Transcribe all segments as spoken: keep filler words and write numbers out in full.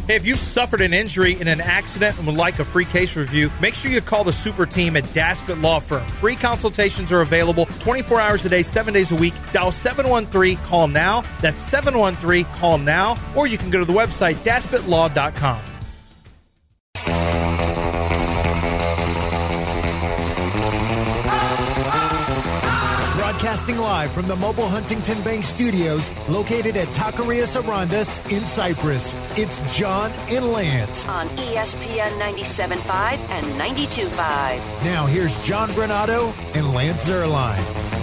Hey, if you've suffered an injury in an accident and would like a free case review, make sure you call the super team at Daspit Law Firm. Free consultations are available twenty-four hours a day, seven days a week. Dial seven one three, call now. That's seven one three, call now. Or you can go to the website, daspit law dot com. Broadcasting live from the Mobile Huntington Bank Studios, located at Taqueria Sarandas in Cyprus. It's John and Lance. On E S P N ninety-seven point five and ninety-two point five. Now here's John Granato and Lance Zierlein.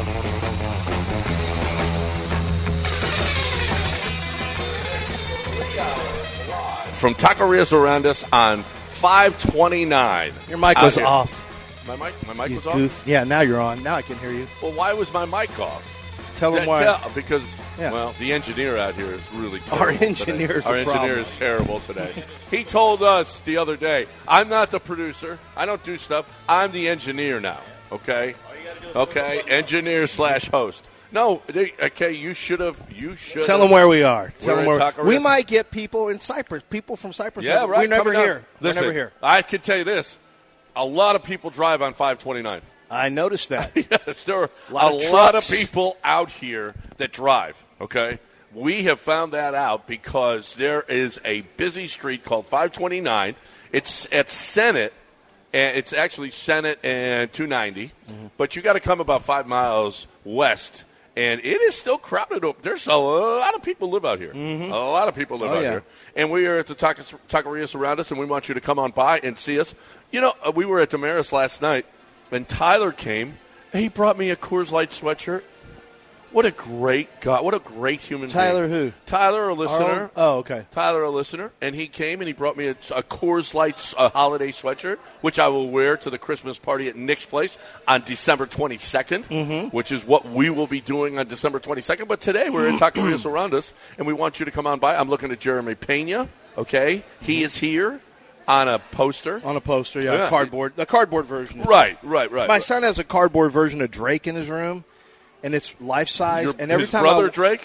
From Taqueria Sarandas on five twenty-nine. Your mic was off. My mic, my mic You was off? goof. Yeah, now you're on. Now I can hear you. Well, why was my mic off? Tell them That- why. tell- because, Yeah. well, the engineer out here is really terrible. Our engineer's today. Our a engineer problem. is terrible today. He told us the other day, I'm not the producer. I don't do stuff. I'm the engineer now, okay? Okay, engineer slash host. No, they, okay, you should have. You should Tell them where we are. Tell We're them in where Taqueria. we might get people in Cyprus. People from Cyprus. Yeah, right. We're never coming up. here. Listen, We're never here. I can tell you this. A lot of people drive on five twenty-nine. I noticed that. Yes, there are A lot a of lot of trucks. people out here that drive, okay? We have found that out because there is a busy street called five twenty-nine. It's at Senate, and it's actually Senate and two ninety, Mm-hmm. but you got to come about five miles west, and it is still crowded. There's a lot of people live out here. A lot of people live Oh, out yeah. here. And we are at the Taco- Taqueria Sarandas, and we want you to come on by and see us. You know, uh, we were at Damaris last night, and Tyler came. And he brought me a Coors Light sweatshirt. What a great guy. What a great human Tyler being. who? Tyler, a Our listener. own- Oh, okay. Tyler, a listener. And he came and he brought me a, a Coors Light a holiday sweatshirt, which I will wear to the Christmas party at Nick's place on December twenty-second, Mm-hmm. which is what we will be doing on December twenty-second. But today we're in Taqueria Sarandas, and we want you to come on by. I'm looking at Jeremy Pena, okay? He is here on a poster. On a poster, yeah, Yeah. cardboard. The cardboard version. Is Right, right, right. My son has a cardboard version of Drake in his room, and it's life size. Your, And every his time brother I, Drake?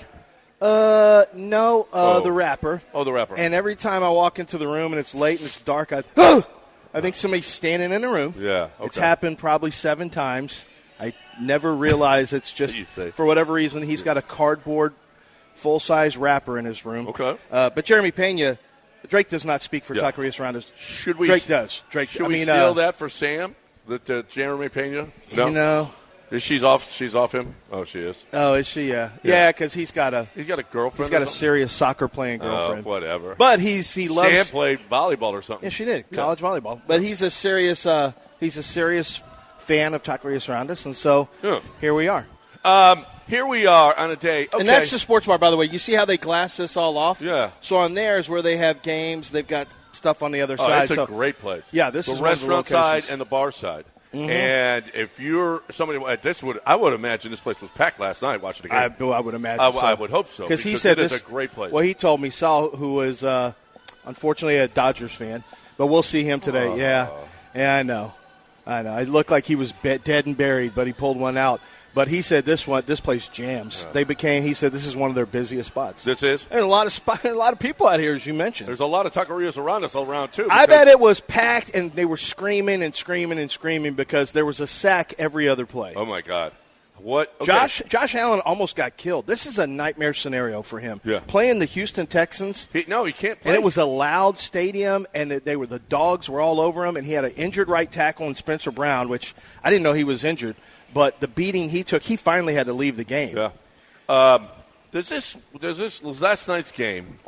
uh, no, uh, Oh. the rapper. Oh, the rapper. And every time I walk into the room and it's late and it's dark, I, oh! I think somebody's standing in the room. Yeah, It's okay. happened probably seven times. I never realize it's just, You say. for whatever reason, he's got a cardboard full-size wrapper in his room. Okay. Uh, but Jeremy Pena, Drake does not speak for Yeah. Taqueria Sarandas. Should we? Drake does. Drake. Should I we mean, steal uh, that for Sam? That uh, Jeremy Pena? You know. She's off. She's off him. Oh, she is. Oh, is she? Yeah. Yeah. Yeah, because he's got a He's got a girlfriend. he's got or a something? serious soccer playing Oh, girlfriend. whatever. But he's he loves. Sam played volleyball or something. Yeah, she did college volleyball. But he's a serious uh, he's a serious fan of Taqueria Sarandas, and so Yeah. here we are. Um, here we are on a day. Okay. And that's the sports bar, by the way. You see how they glass this all off? Yeah. So on there is where they have games. They've got stuff on the other Oh, side. it's a so, great place. Yeah, this the is one of the restaurant side locations. and the bar side. And if you're somebody, this would I would imagine this place was packed last night watching the game. I, I would imagine. I, so. I would hope so because he because said it is this a great place. Well, he told me Sal, who was uh, unfortunately a Dodgers fan, but we'll see him today. Yeah, yeah, I know, I know. It looked like he was be- dead and buried, but he pulled one out. But he said this one, this place jams. They became. He said this is one of their busiest spots. This is. There's a lot of spot, a lot of people out here, as you mentioned. There's a lot of taquerias around us all around too. I because- bet it was packed, and they were screaming and screaming and screaming because there was a sack every other play. Oh my God. What? Okay. Josh Josh Allen almost got killed. This is a nightmare scenario for him. Yeah. Playing the Houston Texans. He, no, he can't play. And it was a loud stadium, and it, they were the dogs were all over him, and he had an injured right tackle in Spencer Brown, which I didn't know he was injured. But the beating he took, he finally had to leave the game. Yeah. Um, does this? Does this? Last night's game.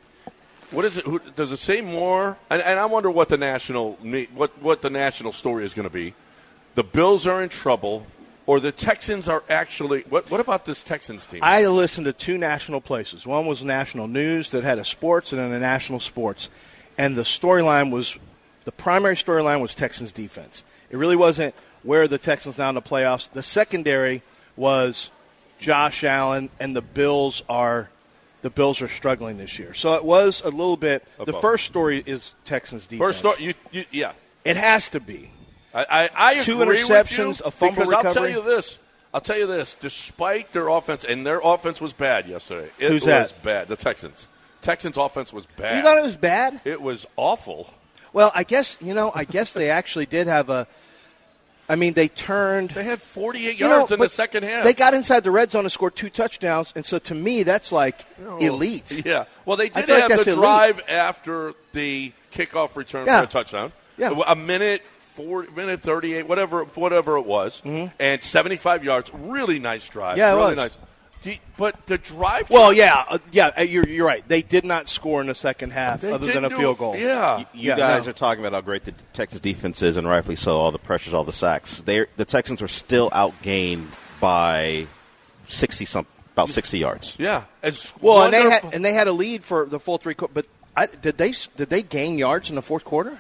What is it? Who, does it say more? And, and I wonder what the national what what the national story is going to be. The Bills are in trouble, or the Texans are actually. What? What about this Texans team? I listened to two national places. One was national news that had a sports, and then a national sports. And the storyline was, the primary storyline was Texans defense. It really wasn't where are the Texans now in the playoffs. The secondary was Josh Allen, and the Bills are the Bills are struggling this year. So it was a little bit. The Above. first story is Texans defense. First story. You, you, yeah. It has to be. I, I, I Two agree interceptions, with you a fumble because I'll tell recovery. you this. I'll tell you this. Despite their offense, and their offense was bad yesterday. It Who's was that? bad. The Texans. Texans offense was bad. You thought it was bad? It was awful. Well, I guess, you know, I guess they actually did have a – I mean, they turned – They had forty-eight you yards know, in the second half. They got inside the red zone and scored two touchdowns, and so to me, that's like Oh, elite. Yeah. Well, they I did feel like have that's the elite. drive after the kickoff return Yeah. for a touchdown. Yeah. A minute, four, minute thirty-eight, whatever, whatever it was, Mm-hmm. and seventy-five yards. Really nice drive. Yeah, it really was. nice. Do you- But the drive. Well, yeah, uh, yeah, uh, you're you're right. They did not score in the second half They other than a didn't field do- goal. Yeah. You Yeah, guys no. are talking about how great the Texas defense is, and rightfully so. All the pressures, all the sacks. They the Texans were still outgained by sixty some, about sixty yards. Yeah. As Well, and they wonderful- had and they had a lead for the full three quarters. But I, did they did they gain yards in the fourth quarter?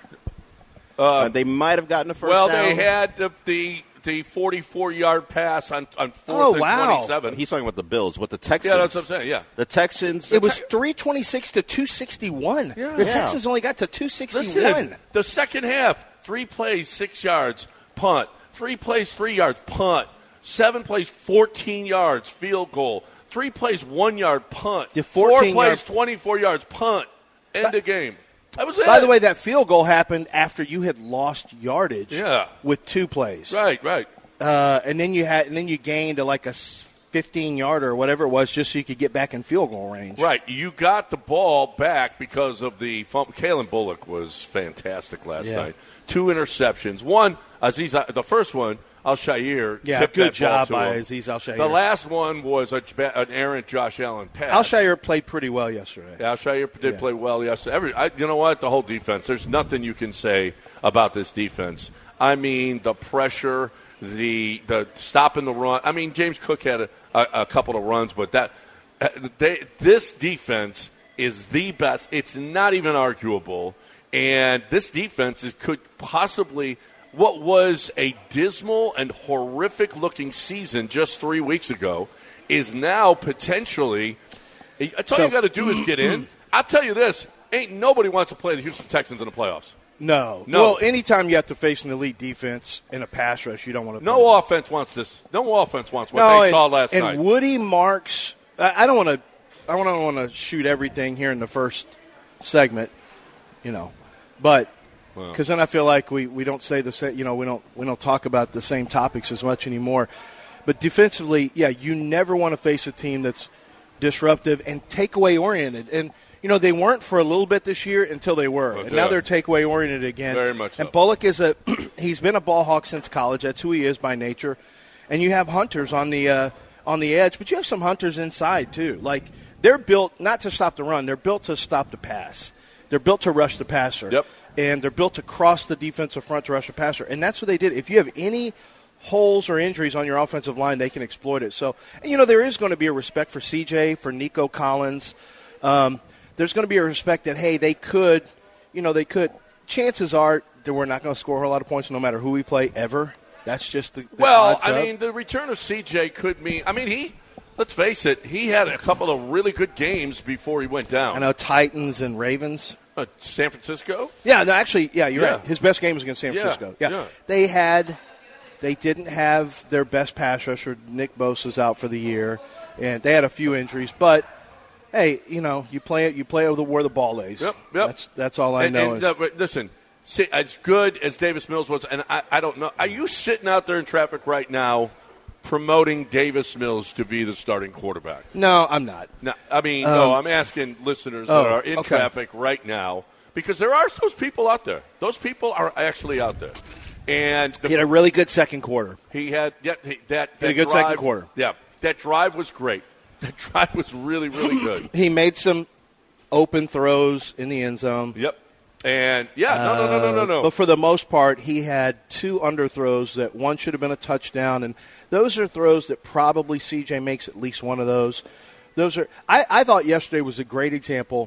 Uh, they might have gotten a first Well, down. they had the the, the forty-four-yard pass on, on fourth Oh, and wow. twenty-seven. He's talking about the Bills. What the Texans? Yeah, that's what I'm saying, yeah. The Texans. It was three twenty six to two sixty one. Yeah. The Yeah. Texans only got to two sixty Listen, one. the second half, three plays, six yards, punt. Three plays, three yards, punt. Seven plays, fourteen yards, field goal. Three plays, one yard, punt. The Four fourteen plays, yard- twenty-four yards, punt. End By- of game. That was it. By the way, that field goal happened after you had lost yardage. Yeah. With two plays. right, right. Uh, and then you had and then you gained a, like a fifteen yarder or whatever it was just so you could get back in field goal range. Right. You got the ball back because of the fumble. Kalen Bullock was fantastic last Yeah. night. Two interceptions. One, Aziz, the first one, Al-Shair Yeah, tipped good that ball job to by him. Aziz Al-Shair. The last one was a, an errant Josh Allen pass. Al-Shair played pretty well yesterday. Al-Shair did Yeah. play well yesterday. Every, I, you know what? The whole defense. There's nothing you can say about this defense. I mean, the pressure, the the stopping the run. I mean, James Cook had a, a, a couple of runs, but that they, this defense is the best. It's not even arguable. And this defense is could possibly what was a dismal and horrific-looking season just three weeks ago is now potentially. That's all So- you got to do is get in. I'll tell you this: ain't nobody wants to play the Houston Texans in the playoffs. No. No. Well, anytime you have to face an elite defense in a pass rush, you don't want to. No play. offense wants this. No offense wants what No, they and, saw last and night. Woody Marks. I, I don't want to. I don't want to shoot everything here in the first segment, you know, but because then I feel like we, we don't say the same. You know, we don't we don't talk about the same topics as much anymore. But defensively, yeah, you never want to face a team that's disruptive and takeaway oriented. And you know, they weren't for a little bit this year until they were, But, and now uh, they're takeaway oriented again. Very much And so. Bullock is a he's been a ball hawk since college. That's who he is by nature. And you have hunters on the uh, on the edge, but you have some hunters inside too. Like they're built not to stop the run; they're built to stop the pass. They're built to rush the passer. Yep. And they're built to cross the defensive front to rush the passer. And that's what they did. If you have any holes or injuries on your offensive line, they can exploit it. So, and, you know, there is going to be a respect for C J, for Nico Collins. Um, there's going to be a respect that, hey, they could, you know, they could. Chances are that we're not going to score a whole lot of points no matter who we play ever. That's just the, the Well, odds I of. mean, the return of C J could mean. I mean, he. Let's face it. He had a couple of really good games before he went down. I know Titans and Ravens. Uh, San Francisco. Yeah, no, actually, yeah, you're Yeah. right. His best game was against San Yeah, Francisco. Yeah. yeah. They had, they didn't have their best pass rusher. Nick Bosa's out for the year, and they had a few injuries. But hey, you know, you play it, you play it where the ball lays. Yep, yep. That's that's all I and, know. and, is, uh, but listen, see, as good as Davis Mills was, and I, I don't know, are you sitting out there in traffic right now promoting Davis Mills to be the starting quarterback? no, I'm not. No, I mean, Um, no, I'm asking listeners oh, that are in okay. traffic right now because there are those people out there. Those people are actually out there. And the, He had a really good second quarter. he had yeah, he, that, that Had a good drive, second quarter. Yeah, that drive was great. That drive was really, really good. He made some open throws in the end zone. Yep. And yeah, no, no, no, no, no, no. But for the most part, he had two underthrows that one should have been a touchdown, and those are throws that probably C J makes at least one of those. Those are. I, I thought yesterday was a great example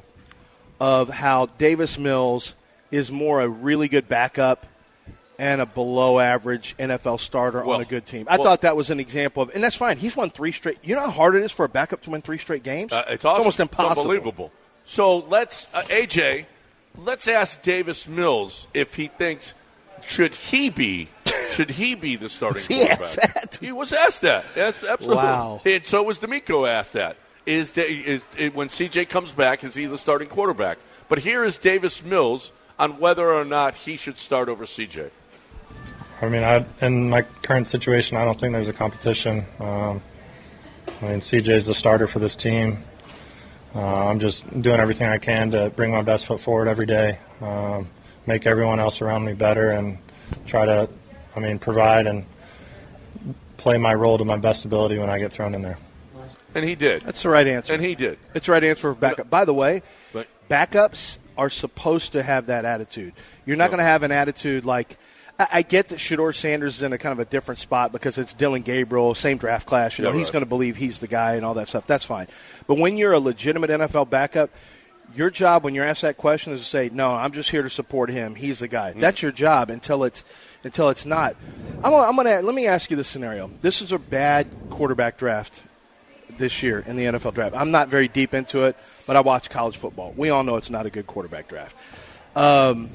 of how Davis Mills is more a really good backup and a below-average N F L starter Well, on a good team. I well- thought that was an example of, and that's fine. He's won three straight. You know how hard it is for a backup to win three straight games? Uh, it's, awesome. almost impossible. It's unbelievable. So let's, uh, A J, let's ask Davis Mills if he thinks should he be should he be the starting he quarterback? asked that? He was asked that. Yes, absolutely. Wow. And so was D'Amico asked that. is, is, is when C J comes back, is he the starting quarterback? But here is Davis Mills on whether or not he should start over C J. I mean, I, in my current situation, I don't think there's a competition. Um, I mean, C J's the starter for this team. Uh, I'm just doing everything I can to bring my best foot forward every day, um, make everyone else around me better, and try to, I mean, provide and play my role to my best ability when I get thrown in there. And he did. That's the right answer. And he did. It's the right answer for backup. By the way, but, backups are supposed to have that attitude. You're not going to have an attitude like I, I get that Shedeur Sanders is in a kind of a different spot because it's Dylan Gabriel, same draft class. You know, yeah, he's right. going to believe he's the guy and all that stuff. That's fine. But when you're a legitimate N F L backup, your job when you're asked that question is to say, no, I'm just here to support him. He's the guy. Mm-hmm. That's your job until it's until it's not. I'm, I'm going to let me ask you this scenario. This is a bad quarterback draft this year in the N F L draft. I'm not very deep into it, but I watch college football. We all know it's not a good quarterback draft. Um,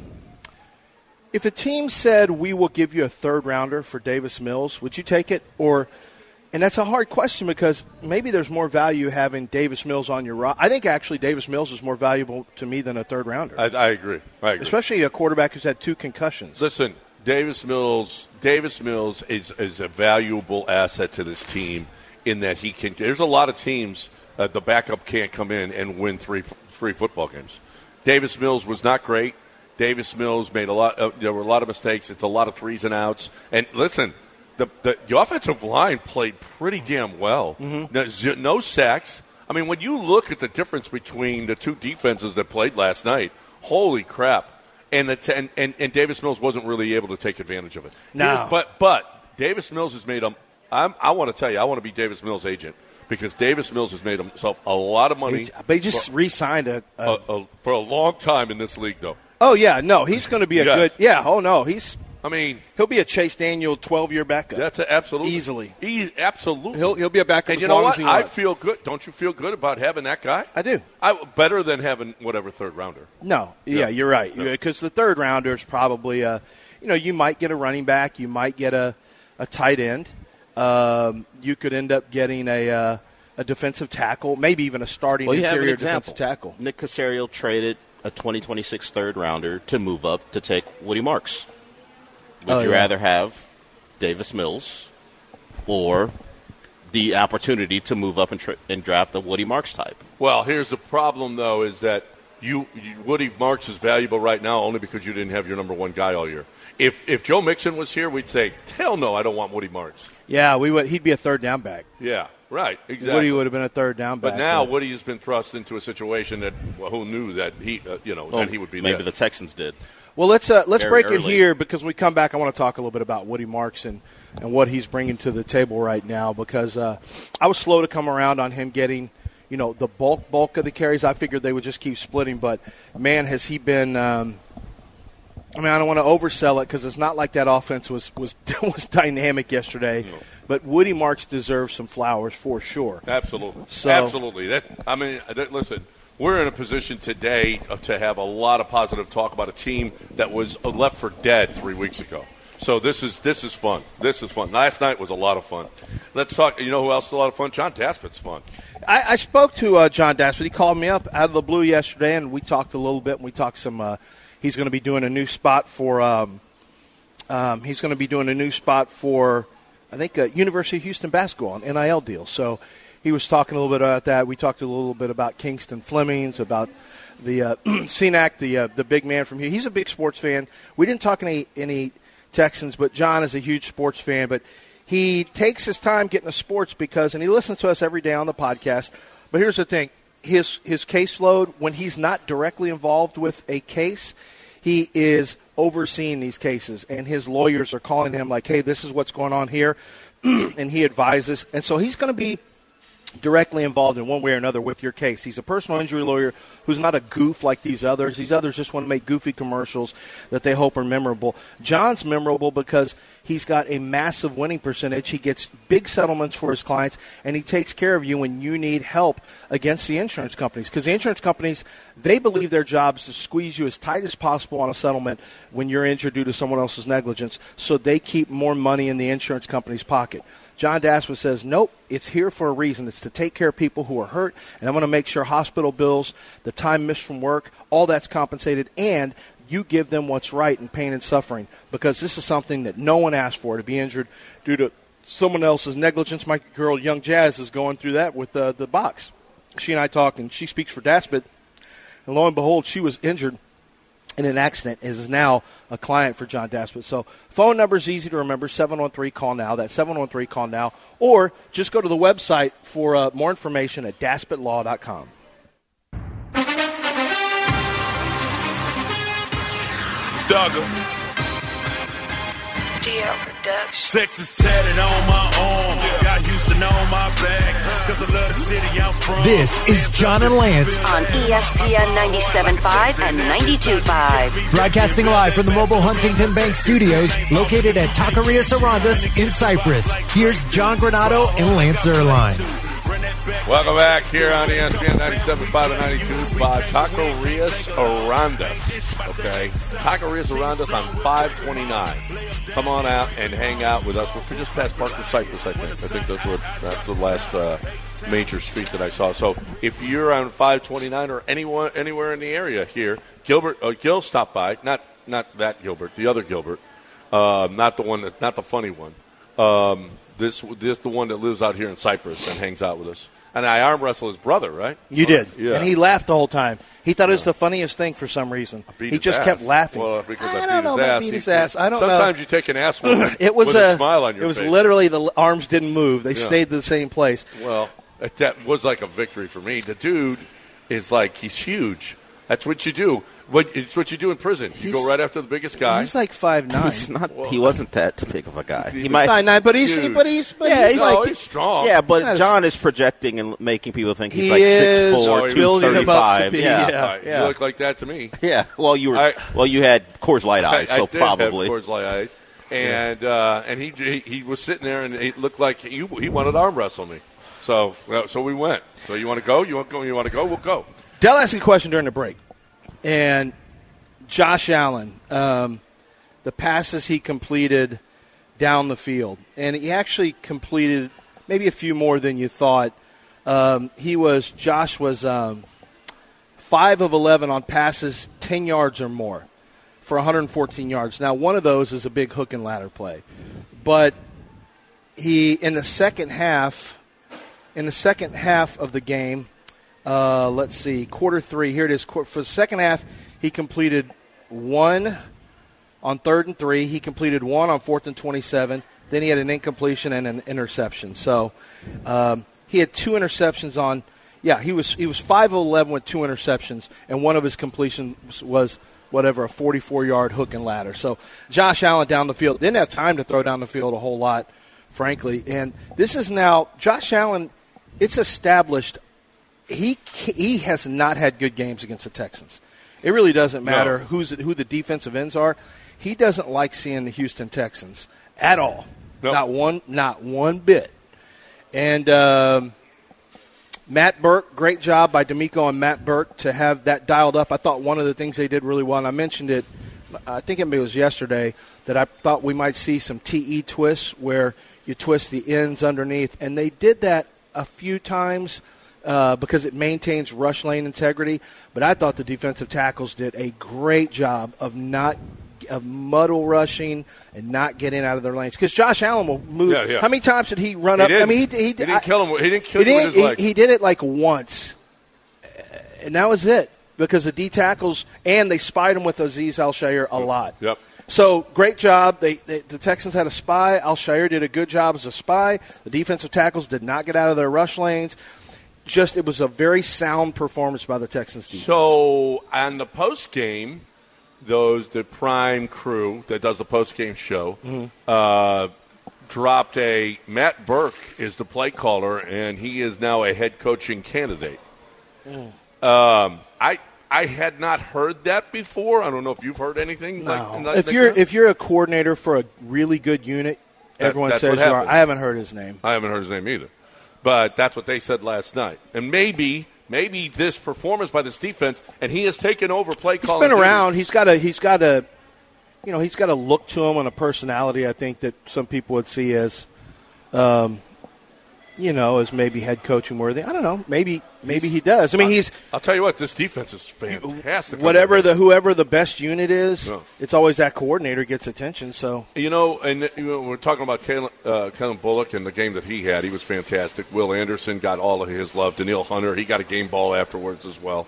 if a team said we will give you a third rounder for Davis Mills, would you take it? Or, and that's a hard question because maybe there's more value having Davis Mills on your roster. I think actually Davis Mills is more valuable to me than a third rounder. I, I agree. I agree. Especially a quarterback who's had two concussions. Listen, Davis Mills. Davis Mills is is a valuable asset to this team. In that he can, there's a lot of teams uh, the backup can't come in and win three three football games. Davis Mills was not great. Davis Mills made a lot. Uh, there were a lot of mistakes. It's a lot of threes and outs. And listen, the the, the offensive line played pretty damn well. Mm-hmm. No, no sacks. I mean, when you look at the difference between the two defenses that played last night, holy crap! And the t- and, and and Davis Mills wasn't really able to take advantage of it. No, but but Davis Mills has made a I'm, I want to tell you, I want to be Davis Mills' agent because Davis Mills has made himself a lot of money. But he just for, re-signed a, a, a, a for a long time in this league, though. Oh yeah, no, he's going to be a yes. good. Yeah, oh no, he's. I mean, he'll be a Chase Daniel twelve-year backup. That's a, absolutely easily. He, absolutely, he'll he'll be a backup. And as you know long what? As he I wants. feel good. Don't you feel good about having that guy? I do. I better than having whatever third rounder. No, yeah, yeah. you're right. No. Because the third rounder is probably a, you know, you might get a running back, you might get a, a tight end. Um, you could end up getting a uh, a defensive tackle, maybe even a starting well, you interior have an example. defensive tackle. Nick Caserio traded a twenty twenty-six third rounder to move up to take Woody Marks. Would oh, you yeah. rather have Davis Mills or the opportunity to move up and, tra- and draft a Woody Marks type? Well, here's the problem, though, is that you, you Woody Marks is valuable right now only because you didn't have your number one guy all year. If if Joe Mixon was here, we'd say, hell no, I don't want Woody Marks. Yeah, we would. He'd be a third down back. Yeah, right, exactly. Woody would have been a third down back. But now Woody has been thrust into a situation that well, who knew that he, uh, you know, Well, that he would be maybe there. the Texans did. Well, let's uh, let's Very break it early. here because when we come back, I want to talk a little bit about Woody Marks and, and what he's bringing to the table right now because uh, I was slow to come around on him getting, you know, the bulk bulk of the carries. I figured they would just keep splitting, but man, has he been. Um, I mean, I don't want to oversell it because it's not like that offense was was was dynamic yesterday. No. But Woody Marks deserves some flowers for sure. Absolutely, So- absolutely. That I mean, that, listen, we're in a position today to have a lot of positive talk about a team that was left for dead three weeks ago. So this is this is fun. This is fun. Last night was a lot of fun. Let's talk. You know who else is a lot of fun? John Daspit's fun. I, I spoke to uh, John Daspit. He called me up out of the blue yesterday, and we talked a little bit. And we talked some. Uh, he's going to be doing a new spot for. Um, um, he's going to be doing a new spot for, I think, uh, University of Houston basketball, an N I L deal. So he was talking a little bit about that. We talked a little bit about Kingston Flemings, about the uh, Cenac, the uh, the big man from here. He's a big sports fan. We didn't talk any any Texans, but John is a huge sports fan. But he takes his time getting to sports because, and he listens to us every day on the podcast. But here's the thing. His his caseload, when he's not directly involved with a case, he is overseeing these cases, and his lawyers are calling him like, hey, this is what's going on here, and he advises. And so he's going to be directly involved in one way or another with your case. He's a personal injury lawyer who's not a goof like these others. These others just want to make goofy commercials that they hope are memorable. John's memorable because he's got a massive winning percentage. He gets big settlements for his clients, and he takes care of you when you need help against the insurance companies. Because the insurance companies, they believe their job is to squeeze you as tight as possible on a settlement when you're injured due to someone else's negligence, so they keep more money in the insurance company's pocket. John Daspit says, nope, it's here for a reason. It's to take care of people who are hurt, and I'm going to make sure hospital bills, the time missed from work, all that's compensated, and you give them what's right in pain and suffering, because this is something that no one asked for, to be injured due to someone else's negligence. My girl, Young Jazz, is going through that with uh, the box. She and I talked, and she speaks for Daspit, and lo and behold, she was injured in an accident, is now a client for John Daspit. So phone number is easy to remember, seven one three, call now. That's seven one three, call now. Or just go to the website for uh, more information at daspit law dot com. Duggar. D L Production. Texas tatted on my arm. Got Houston on my back. Cause I love the city I'm from. This is John and Lance on E S P N ninety-seven point five and ninety-two point five. Broadcasting live from the Mobile Huntington Bank Studios, located at Taqueria Sarandas in Cypress. Here's John Granado and Lance Zierlein. Welcome back here on E S P N ninety-seven point five and ninety-two point five. Taquerias Arandas. Okay. Taquerias Arandas on five twenty-nine. Come on out and hang out with us. We're just past Parker Cypress, I think. I think that's what that's the last uh, major street that I saw. So if you're on five twenty-nine or anyone anywhere in the area here, Gilbert uh, Gil stopped by. Not not that Gilbert, the other Gilbert. Uh, not the one that not the funny one. Um, this this the one that lives out here in Cypress and hangs out with us. And I arm wrestled his brother, right? You did. Yeah. And he laughed the whole time. He thought it was the funniest thing for some reason. He just ass. kept laughing. Well, because I, I beat don't know his about ass. beat his He- ass. I don't know. Sometimes you take an ass with, it was with a, a smile on your It was face. literally the arms didn't move. They Yeah. stayed in the same place. Well, that- that was like a victory for me. The dude is like, he's huge. That's what you do. What, it's what you do in prison. You He's- go right after the biggest guy. He's like five nine. He's not. He wasn't that big of a guy. He He's might. five nine, but he's Huge. but he's but Yeah, he's he's like oh, he's strong. Yeah, He's not but a- John is projecting and making people think he's He like is six four, So two building him up to thirty-five. be, Yeah, yeah. Right, You look like that to me. yeah. Well, you were. I- well, you had Coors Light eyes, I, so I did probably. have Coors Light eyes. And uh, and he, he he was sitting there and it looked like he, he wanted to arm wrestle me. So well, so we went. So you want to go? You want to go? You want to go? We'll go. Dell asked a question during the break, and Josh Allen, um, the passes he completed down the field, and he actually completed maybe a few more than you thought. Um, he was Josh was um, five of eleven on passes ten yards or more for one hundred fourteen yards. Now, one of those is a big hook and ladder play, but he in the second half, in the second half of the game. Uh, let's see, quarter three. Here it is. For the second half, he completed one on third and three. He completed one on fourth and twenty-seven. Then he had an incompletion and an interception. So um, he had two interceptions on. Yeah, he was he was five of eleven with two interceptions, and one of his completions was whatever a forty-four yard hook and ladder. So Josh Allen down the field didn't have time to throw down the field a whole lot, frankly. And this is now Josh Allen. It's established. He he has not had good games against the Texans. It really doesn't matter No. who's who the defensive ends are. He doesn't like seeing the Houston Texans at all. No. Not one, not one bit. And um, Matt Burke, great job by D'Amico and Matt Burke to have that dialed up. I thought one of the things they did really well, and I mentioned it, I think it was yesterday, that I thought we might see some T E twists where you twist the ends underneath. And they did that a few times. Uh, because it maintains rush lane integrity. But I thought the defensive tackles did a great job of not of muddle rushing and not getting out of their lanes. Because Josh Allen will move. Yeah, yeah. How many times did he run He up? did. I mean, he, he, He didn't kill him. He didn't kill he him did, with his leg. he, he did it like once, and that was it. Because the D tackles and they spied him with Azeez Al-Shaair a lot. Yep. So, great job. They, they, the Texans had a spy. Al-Shaair did a good job as a spy. The defensive tackles did not get out of their rush lanes. Just, it was a very sound performance by the Texans defense. So on the post game, those the Prime crew that does the post game show Mm-hmm. uh, dropped a Matt Burke is the play caller, and he is now a head coaching candidate. Mm. Um, I I had not heard that before. I don't know if you've heard anything. No. Like, like if like you're that? if you're a coordinator for a really good unit, That- everyone that's says what you are. happens. I haven't heard his name. I haven't heard his name either. But that's what they said last night. And maybe maybe this performance by this defense, and he has taken over play He's calling. been duty. around. He's got a he's got a you know he's got a look to him and a personality. I think that some people would see as um, you know, as maybe head coaching worthy. I don't know. Maybe maybe he does. I mean, he's. I'll tell you what. This defense is fantastic. Whatever the whoever the best unit is, yeah. it's always that coordinator gets attention. So you know, and you know, we're talking about Kellen, uh, Kellen Bullock and the game that he had. He was fantastic. Will Anderson got all of his love. Daniil Hunter, he got a game ball afterwards as well.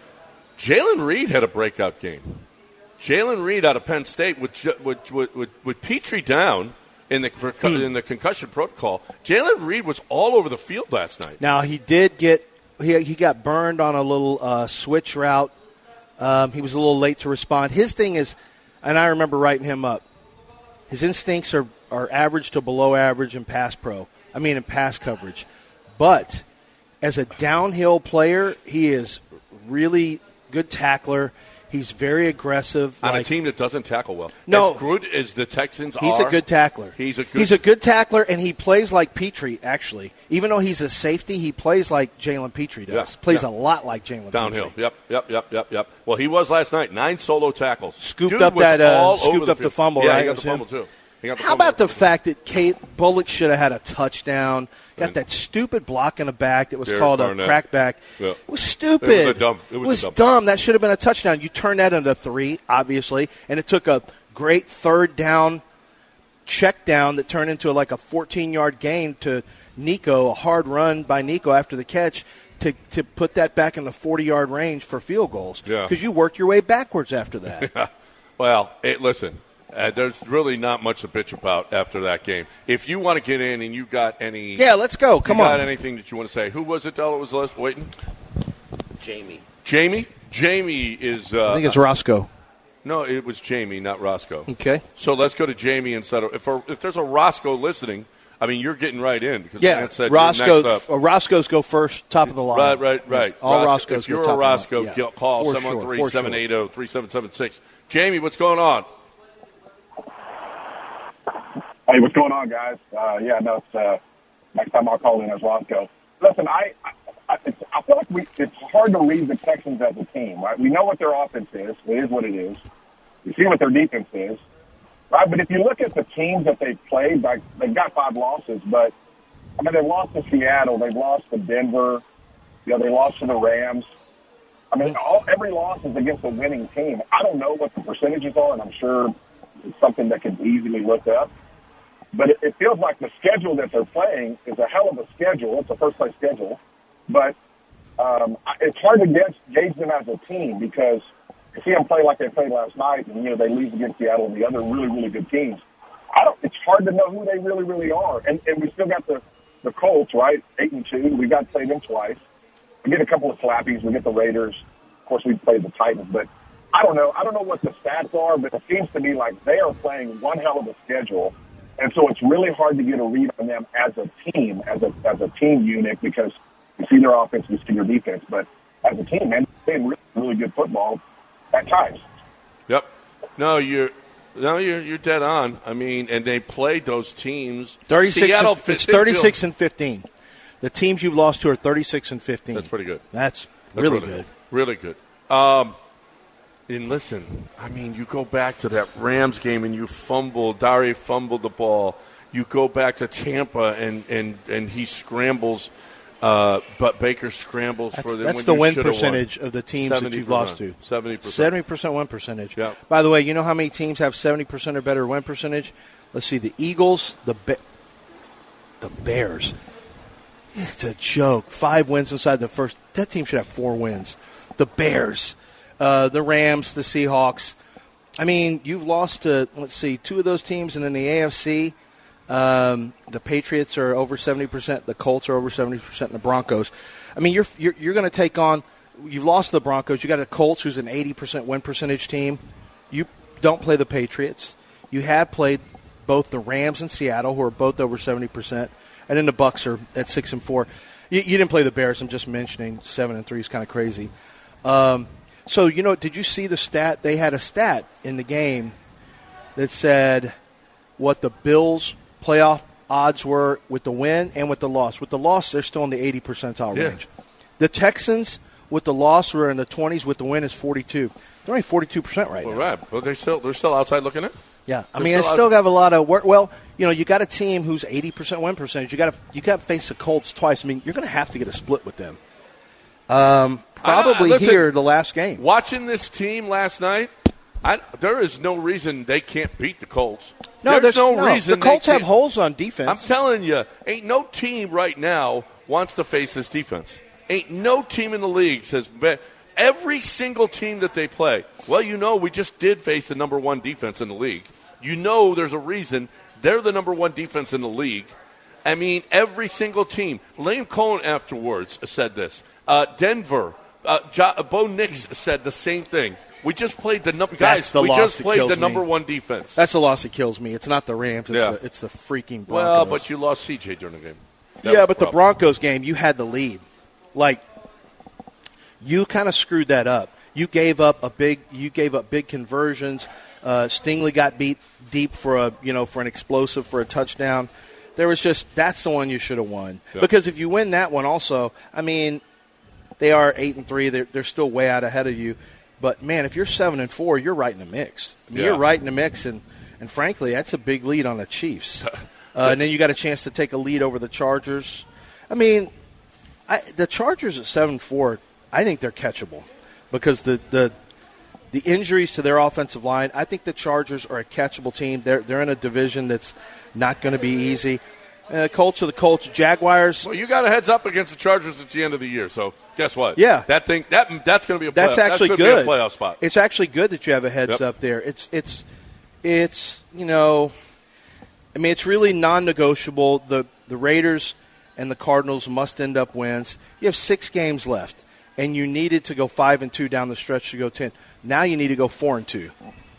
Jalen Reed had a breakout game. Jalen Reed out of Penn State with with with, with, with Petrie down. In the in the concussion protocol, Jalen Reed was all over the field last night. Now he did get he he got burned on a little uh, switch route. Um, he was a little late to respond. His thing is, and I remember writing him up. His instincts are, are average to below average in pass pro. I mean in pass coverage, but as a downhill player, he is really good tackler. He's very aggressive. On like, a team that doesn't tackle well. No. As good as the Texans he's are. He's a good tackler. He's a good He's a good tackler, and he plays like Petrie, actually. Even though he's a safety, he plays like Jalen Petrie does. Yeah, plays yeah. a lot like Jalen Downhill. Petrie. Yep, yep, yep, yep, yep. Well, he was last night. Nine solo tackles. Scooped Dude up was that uh, all scooped over the up the field. fumble, yeah, right? he got the fumble, him? too. He got the How fumble. about the fact that Kate Bullock should have had a touchdown? Got that stupid block in the back that was Derek called Barnett. a crackback. Yeah. It was stupid. It was a dumb. It was, it was a dumb. dumb. That should have been a touchdown. You turned that into three, obviously, and it took a great third down check down that turned into like a fourteen-yard gain to Nico, a hard run by Nico after the catch to, to put that back in the forty-yard range for field goals. Yeah. Because you worked your way backwards after that. Well, it, listen, uh, there's really not much to bitch about after that game. If you want to get in and you got any, yeah, let's go. Come you on. got anything that you want to say? Who was it? Dell, was the list waiting? Jamie. Jamie. Jamie is. Uh, I think it's Roscoe. No, it was Jamie, not Roscoe. Okay. So let's go to Jamie instead of if if there's a Roscoe listening. I mean, you're getting right in because Yeah, Lance said Roscoe. next up. Uh, Roscoe's go first, top of the line. Right, right, right. All Roscoe, Roscoe's if you're go top a of Roscoe, the line. Yeah. call For seven one three, sure, seven eight zero, three seven seven six. Jamie, what's going on? Hey, what's going on, guys? Uh, yeah, no, it's, uh, next time I'll call in as Roscoe. Listen, I, I, it's, I feel like we, it's hard to read the Texans as a team, right? We know what their offense is. It is what it is. We see what their defense is, right? But if you look at the teams that they've played, like they've got five losses, but I mean, they've lost to Seattle, they've lost to Denver, you know, they lost to the Rams. I mean, all, every loss is against a winning team. I don't know what the percentages are, and I'm sure it's something that can easily look up. But it, it feels like the schedule that they're playing is a hell of a schedule. It's a first-place schedule. But um, it's hard to gauge, gauge them as a team because you see them play like they played last night, and, you know, they lose against Seattle and the other really, really good teams. I don't. It's hard to know who they really, really are. And, and we still got the, the Colts, right, eight and two. We got to play them twice. We get a couple of slappies. We get the Raiders. Of course, we played the Titans. But I don't know. I don't know what the stats are, but it seems to me like they are playing one hell of a schedule. And so it's really hard to get a read on them as a team, as a as a team unit, because you see their offense, you see their defense. But as a team, man, they're playing really, really good football at times. Yep. No, you're no, you're you're dead on. I mean, and they played those teams. thirty-six. Seattle, and, it's thirty-six and fifteen. The teams you've lost to are thirty-six and fifteen. That's pretty good. That's, That's really, really good. good. Really good. Um, and listen, I mean, you go back to that Rams game and you fumble. Dari fumbled the ball. You go back to Tampa and and, and he scrambles, uh, but Baker scrambles That's, for them. that's when the you win should have percentage won. of the teams that you've lost to. seventy percent. seventy percent win percentage. Yeah. By the way, you know how many teams have seventy percent or better win percentage? Let's see, the Eagles, the Be- the Bears. It's a joke. Five wins inside the first. That team should have four wins. The Bears, uh, the Rams, the Seahawks. I mean, you've lost to, let's see, two of those teams, and in the A F C, um, the Patriots are over seventy percent, the Colts are over seventy percent, and the Broncos. I mean, you're you're, you're going to take on, you've lost the Broncos. You got the Colts, who's an eighty percent win percentage team. You don't play the Patriots. You have played both the Rams and Seattle, who are both over seventy percent, and then the Bucs are at six and four. You, you didn't play the Bears. I'm just mentioning seven and three is kind of crazy. Um, so you know, did you see the stat? They had a stat in the game that said what the Bills' playoff odds were with the win and with the loss. With the loss, they're still in the eighty percentile Yeah. range. The Texans with the loss were in the twenties. With the win is forty-two. They're only forty-two percent right Well, now. right. Well, they're still they're still outside looking in. Yeah, I There's mean, it's still- still got a lot of work. Well, you know, you got a team who's eighty percent win percentage. You got to you got to face the Colts twice. I mean, you're going to have to get a split with them. Um, probably Uh, listen, here the last game. Watching this team last night, I, there is no reason they can't beat the Colts. No, there's, there's no, no. reason The Colts they have can't- holes on defense. I'm telling you, ain't no team right now wants to face this defense. Ain't no team in the league says every single team that they play. Well, you know, we just did face the number one defense in the league. You know, there's a reason they're the number one defense in the league. I mean, every single team. Liam Cohen afterwards said this. Uh, Denver, uh, jo- Bo Nix said the same thing. We just played the number That's guys. the We loss just that played kills the me. number one defense. That's the loss that kills me. It's not the Rams. It's, Yeah. the, it's the freaking Broncos. Well, but you lost C J during the game. That yeah, was but the the problem. Broncos game, you had the lead. Like, you kind of screwed that up. You gave up a big. You gave up big conversions. Uh, Stingley got beat deep for a you know for an explosive for a touchdown. There was just that's the one you should have won Yeah. because if you win that one, also, I mean, they are eight and three. They're they're still way out ahead of you. But man, if you're seven and four, you're right in the mix. I mean, Yeah. You're right in the mix, and and frankly, that's a big lead on the Chiefs. uh, and then you got a chance to take a lead over the Chargers. I mean, I, the Chargers at seven four, I think they're catchable because the, the the injuries to their offensive line, I think the Chargers are a catchable team. They're they're in a division that's not going to be easy. Uh, Colts are the Colts. Jaguars. Well, you got a heads up against the Chargers at the end of the year, so guess what? Yeah. that thing that that's going to be a playoff, That's actually gonna good. Be a playoff spot. It's actually good that you have a heads Yep. up there. It's it's it's you know, I mean, it's really non-negotiable. The the Raiders and the Cardinals must end up wins. You have six games left, and you needed to go five and two down the stretch to go ten. Now you need to go four and two.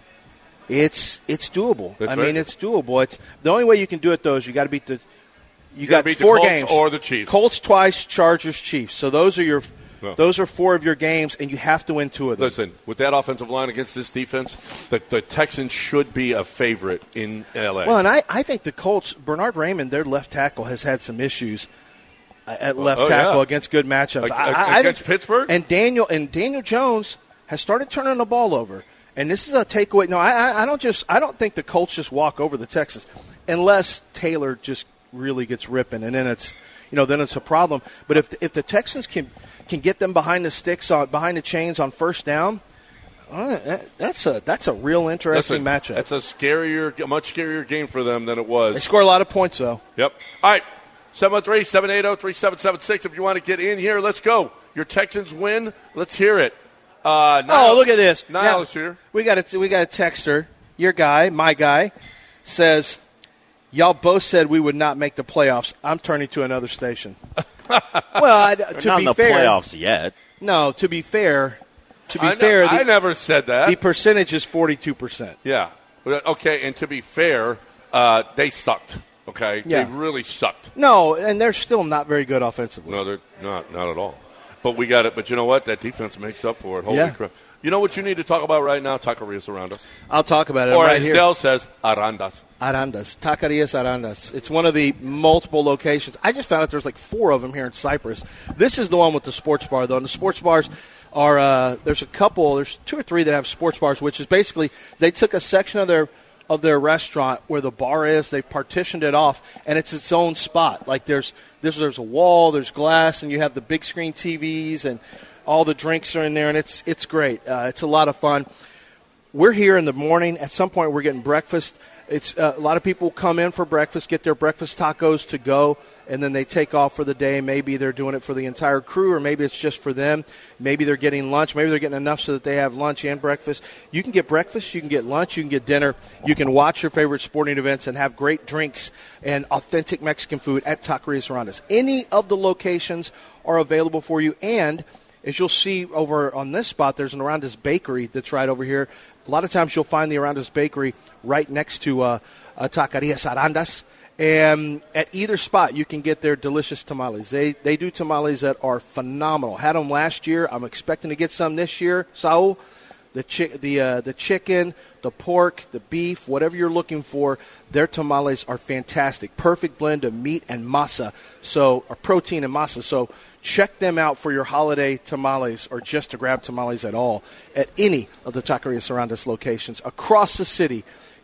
It's it's doable. That's I right. mean, it's doable. It's the only way you can do it though is you got to beat the. You, gotta got beat the four Colts games or the Chiefs. Colts twice, Chargers, Chiefs. So those are your. No. Those are four of your games, and you have to win two of them. Listen, with that offensive line against this defense, the, the Texans should be a favorite in L A. Well, and I, I think the Colts, Bernard Raymond, their left tackle, has had some issues uh, at left oh, tackle yeah. against good matchups. Ag- I, I, I against think- Pittsburgh? and Daniel and Daniel Jones has started turning the ball over. And this is a takeaway. No, I, I, I don't just I don't think the Colts just walk over the Texans unless Taylor just really gets ripping, and then it's you know then it's a problem. But if the, if the Texans can can get them behind the sticks on behind the chains on first down. Uh, that- that's a that's a real interesting Listen, matchup. That's a scarier, a much scarier game for them than it was. They score a lot of points though. Yep. All right. seven one three, seven eight zero, three seven seven six. If you want to get in here, let's go. Your Texans win. Let's hear it. Uh, Niall, Oh, look at this! Niall Now, is here. We got a we got a texter. Your guy, my guy, says, "Y'all both said we would not make the playoffs. I'm turning to another station." well, I, to Not be in the fair, playoffs yet. no. To be fair, to be I, fair, ne- I the, never said that. the percentage is forty-two percent. Yeah. Okay, and to be fair, uh, they sucked. Okay? Yeah. They really sucked. No, and they're still not very good offensively. No, they're not. Not at all. But we got it. But you know what? That defense makes up for it. Holy Yeah. crap. You know what you need to talk about right now? Taquerias around us. I'll talk about it Or right as here. Dell says, Arandas. Arandas, Taquerias Arandas. It's one of the multiple locations. I just found out there's like four of them here in Cyprus. This is the one with the sports bar, though. And the sports bars are, uh, there's a couple, there's two or three that have sports bars, which is basically they took a section of their of their restaurant where the bar is, they've partitioned it off, and it's its own spot. Like there's there's, there's a wall, there's glass, and you have the big screen T Vs, and all the drinks are in there, and it's it's great. Uh, it's a lot of fun. We're here in the morning. At some point, we're getting breakfast. It's uh, a lot of people come in for breakfast, get their breakfast tacos to go, and then they take off for the day. Maybe they're doing it for the entire crew, or maybe it's just for them. Maybe they're getting lunch. Maybe they're getting enough so that they have lunch and breakfast. You can get breakfast, you can get lunch, you can get dinner. You can watch your favorite sporting events and have great drinks and authentic Mexican food at Taquerias Arandas. Any of the locations are available for you, and as you'll see over on this spot, there's an Arandas Bakery that's right over here. A lot of times you'll find the Arandas Bakery right next to uh, uh, Taquerias Arandas. And at either spot, you can get their delicious tamales. They they do tamales that are phenomenal. Had them last year. I'm expecting to get some this year. Saul, the chi- the uh, the chicken, the pork, the beef, whatever you're looking for, their tamales are fantastic. Perfect blend of meat and masa, so or protein and masa. So check them out for your holiday tamales, or just to grab tamales at all at any of the Taquerias Arandas locations across the city.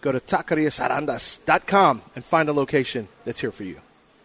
Go to taquerias arandas dot com and find a location that's here for you.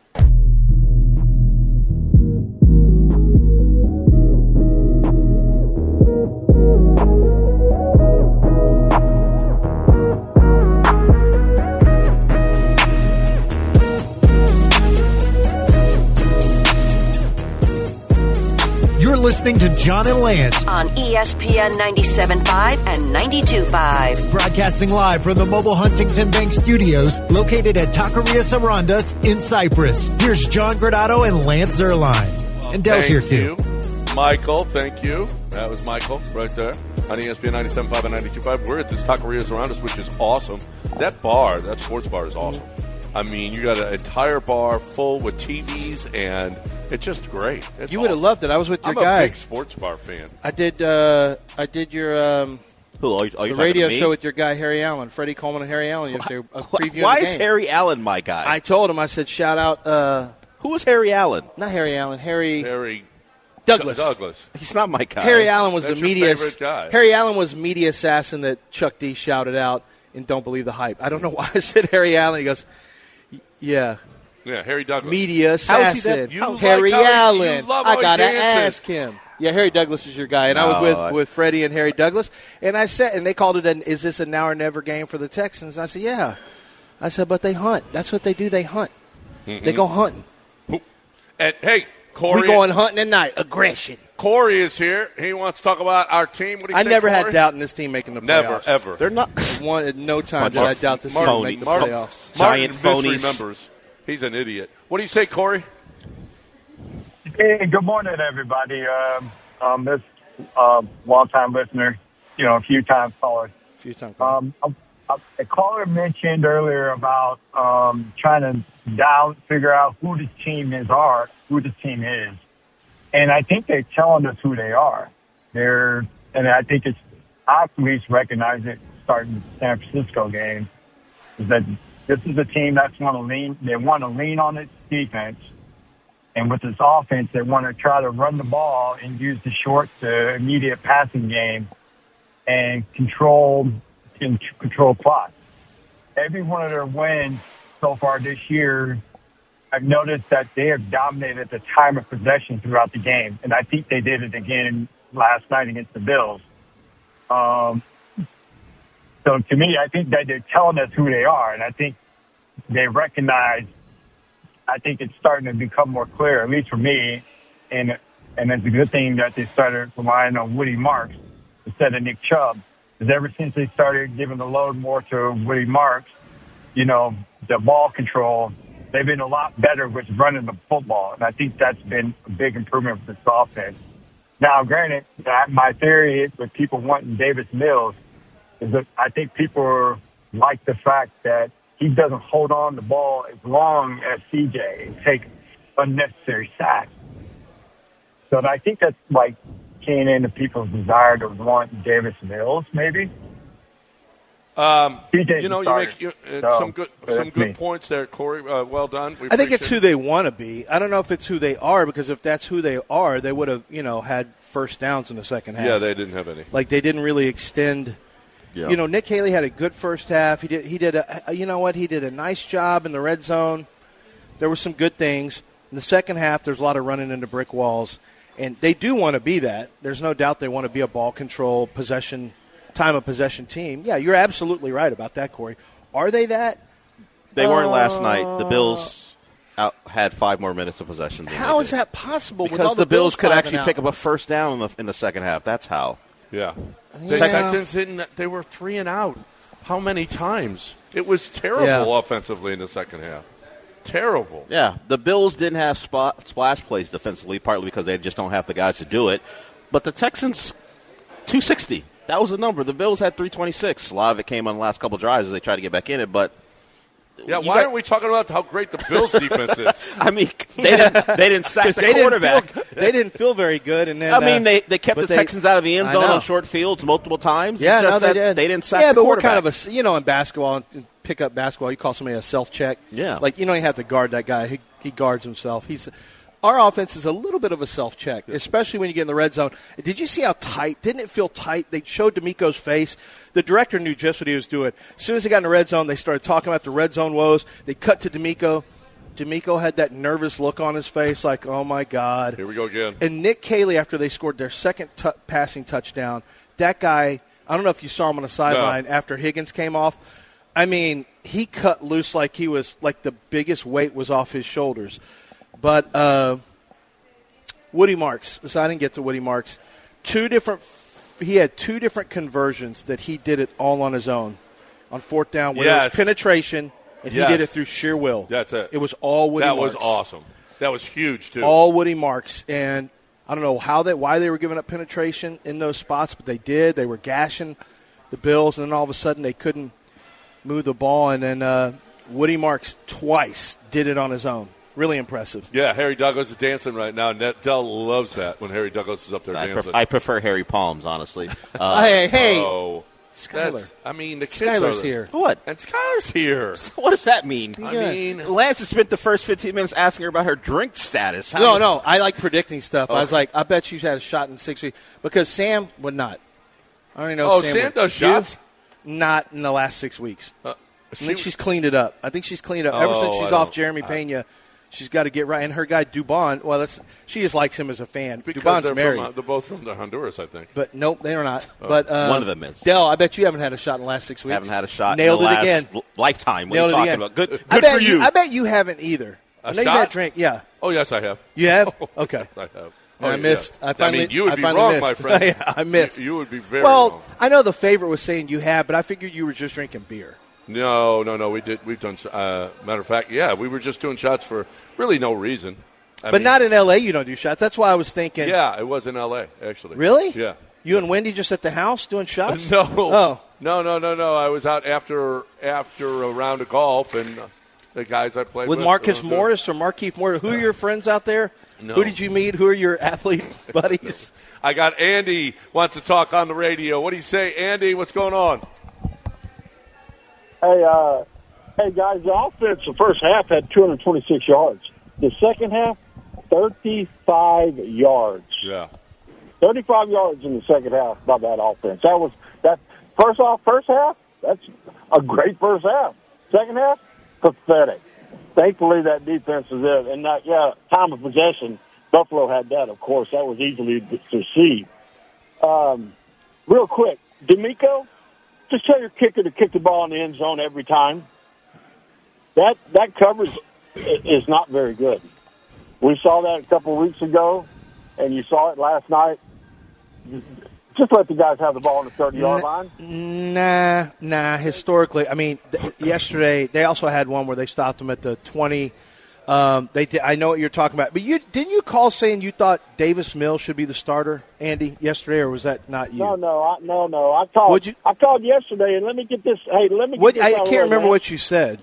Listening to John and Lance on E S P N ninety-seven point five and ninety-two point five. Broadcasting live from the Mobile Huntington Bank Studios, located at Taquerias Arandas in Cypress. Here's John Granado and Lance Zerline. Well, and Dell's here, too. You. Michael, thank you. That was Michael right there on E S P N ninety-seven point five and ninety-two point five. We're at this Taquerias Arandas, which is awesome. That bar, that sports bar is awesome. I mean, you got an entire bar full with T Vs, and it's just great. It's you would have awesome. loved it. I was with your I'm guy. I'm a big sports bar fan. I did. Uh, I did your um, Who, are you, are you the radio to me? show with your guy Harry Allen, Freddie Coleman, and Harry Allen yesterday. A preview Why of the is game. Harry Allen my guy? I told him. I said, shout out. Uh, Who is Harry Allen? not Harry Allen. Harry Harry Douglas. Douglas. He's not my guy. Harry Allen was That's the your media. favorite guy. Harry Allen was media assassin that Chuck D shouted out in "Don't Believe the Hype." I don't know why I said Harry Allen. He goes, "Yeah, Yeah, Harry Douglas. media assassin." You Harry like how he- Allen. you love I how he gotta dances. ask him. Yeah, Harry Douglas is your guy, and I was No, with, I- with Freddie and Harry Douglas, and I said, and they called it an "Is this a now or never game for the Texans?" I said, "Yeah." I said, "But they hunt. That's what they do. They hunt. Mm-hmm. They go hunting. And hey, Corey. We going hunting at night. Aggression." Corey is here. He wants to talk about our team. What do you I say, never Corey? had doubt in this team making the playoffs. Never, ever. They're not. One at no time Bunch did I of doubt this team phony- would make the Martin- playoffs. Giant Martin phonies. misremembers. He's an idiot. What do you say, Corey? Hey, good morning, everybody. Um, um, this uh, long-time listener, you know, a few times caller. A few times. Um, a, a, a caller mentioned earlier about um, trying to down, figure out who this team is, are, who this team is, and I think they're telling us who they are. They're, and I think it's, I at least recognize it starting the San Francisco game, is that this is a team that's want to lean. They want to lean on its defense. And with this offense, they want to try to run the ball and use the short to immediate passing game and control and control clock. Every one of their wins so far this year, I've noticed that they have dominated the time of possession throughout the game, and I think they did it again last night against the Bills. Um, so to me, I think that they're telling us who they are, and I think they recognize. I think it's starting to become more clear, at least for me, and and it's a good thing that they started relying on Woody Marks instead of Nick Chubb. Because ever since they started giving the load more to Woody Marks, you know, the ball control, they've been a lot better with running the football, and I think that's been a big improvement for this offense. Now, granted, that my theory is with people wanting Davis Mills is that I think people like the fact that he doesn't hold on the ball as long as C J and take unnecessary sacks. So I think that's like keying into people's desire to want Davis Mills, maybe. Um, C J's you know, you starter, make you, uh, so, some good so some that's good me. points there, Corey. Uh, well done. We I think it's appreciate who it. they want to be. I don't know if it's who they are, because if that's who they are, they would have, you know, had first downs in the second half. Yeah, they didn't have any. Like, they didn't really extend. Yeah. You know, Nick Haley had a good first half. He did. He did. A, you know what? He did a nice job in the red zone. There were some good things in the second half. There's a lot of running into brick walls, and they do want to be that. There's no doubt they want to be a ball control, possession, time of possession team. Yeah, you're absolutely right about that, Corey. Are they that? They weren't Uh, last night. The Bills out, had five more minutes of possession. Than How they is did. that possible? with Because all the Bills could five actually and pick out? up a first down in the in the second half. That's how. Yeah. Yeah. The Texans didn't. They were three and out. How many times? It was terrible Yeah. offensively in the second half. Terrible. Yeah, the Bills didn't have spot, splash plays defensively, partly because they just don't have the guys to do it. But the Texans, two sixty. That was the number. The Bills had three twenty-six. A lot of it came on the last couple drives as they tried to get back in it. But Yeah, you why got- aren't we talking about how great the Bills' defense is? I mean, they didn't, they didn't sack 'Cause the they didn't quarterback. feel- they didn't feel very good, and then I mean, uh, they, they kept but the they- Texans out of the end I zone know. on short fields multiple times. Yeah, It's no, just they that did. They didn't sack yeah, the but we're quarterback. kind of a, you know, in basketball, pick up basketball, you call somebody a self check. Yeah. Like, you don't even have to guard that guy. He, he guards himself. He's our offense is a little bit of a self-check, especially when you get in the red zone. Did you see how tight? Didn't it feel tight? They showed D'Amico's face. The director knew just what he was doing. As soon as they got in the red zone, they started talking about the red zone woes. They cut to D'Amico. D'Amico had that nervous look on his face like, oh, my God. Here we go again. And Nick Caley, after they scored their second t- passing touchdown, that guy, I don't know if you saw him on the sideline no. after Higgins came off. I mean, he cut loose like he was, like the biggest weight was off his shoulders. But uh, Woody Marks, so I didn't get to Woody Marks. Two different, he had two different conversions that he did it all on his own on fourth down where yes. there was penetration, and yes. he did it through sheer will. That's it. It was all Woody that Marks. That was awesome. That was huge, too. All Woody Marks. And I don't know how they, why they were giving up penetration in those spots, but they did. They were gashing the Bills, and then all of a sudden they couldn't move the ball. And then uh, Woody Marks twice did it on his own. Really impressive. Yeah, Harry Douglas is dancing right now. Dell loves that when Harry Douglas is up there I dancing. Prefer, I prefer Harry Palms, honestly. Uh, hey, hey. Oh. Skyler. I mean, the kids Skyler's are here. What? And Skyler's here. What does that mean? I yeah. mean, Lance has spent the first fifteen minutes asking her about her drink status. How no, did... no. I like predicting stuff. Okay. I was like, I bet she's had a shot in six weeks. Because Sam would not. I don't know. Oh, Sam, Sam would. does shots? You? Not in the last six weeks. Uh, I think she's cleaned it up. I think she's cleaned it up. Ever oh, since she's I off Jeremy Pena, she's got to get right. And her guy, Dubon, well, that's, she just likes him as a fan. Because Dubon's they're married. From, uh, they're both from the Honduras, I think. But nope, they are not. Oh. But um, One of them is. Dell, I bet you haven't had a shot in the last six weeks. Haven't had a shot Nailed in the it last again. L- lifetime. What Nailed are you it talking again. about? Good, good I bet for you. I bet you haven't either. A I know shot? you had drink. Yeah. Oh, yes, I have. You have? Okay. I have. Oh, I yeah. missed. I finally. I mean, you would I be finally wrong, missed. my friend. yeah, I missed. You, you would be very well, wrong. I know the favorite was saying you have, but I figured you were just drinking beer. No, no, no. We did. We've done. Uh, matter of fact, yeah, we were just doing shots for really no reason. I but mean, not in L A. You don't do shots. That's why I was thinking. Yeah, it was in L A actually. Really? Yeah. You and Wendy just at the house doing shots? No. Oh. No, no, no, no. I was out after after a round of golf, and uh, the guys I played with. With Marcus uh, Morris or Markeith Morris. Who are your friends out there? No. Who did you meet? Who are your athlete buddies? I got Andy wants to talk on the radio. What do you say, Andy? What's going on? Hey, uh, hey guys, the offense the first half had two hundred twenty-six yards. The second half, thirty-five yards. Yeah. thirty-five yards in the second half by that offense. That was that first off, first half, that's a great first half. Second half, pathetic. Thankfully, that defense is it. And, that, yeah, time of possession, Buffalo had that, of course. That was easily to see. Um, real quick, D'Amico, just tell your kicker to kick the ball in the end zone every time. That that coverage is not very good. We saw that a couple of weeks ago, and you saw it last night. Just let the guys have the ball on the thirty-yard line. Nah, nah. Historically, I mean, th- yesterday they also had one where they stopped them at the twenty. Um, they did, I know what you're talking about, but you didn't you call saying you thought Davis Mills should be the starter, Andy, yesterday, or was that not you? No, no, I, no, no. I called. What'd you, I called yesterday, and let me get this. Hey, let me. Get what, this I out can't remember man. what you said.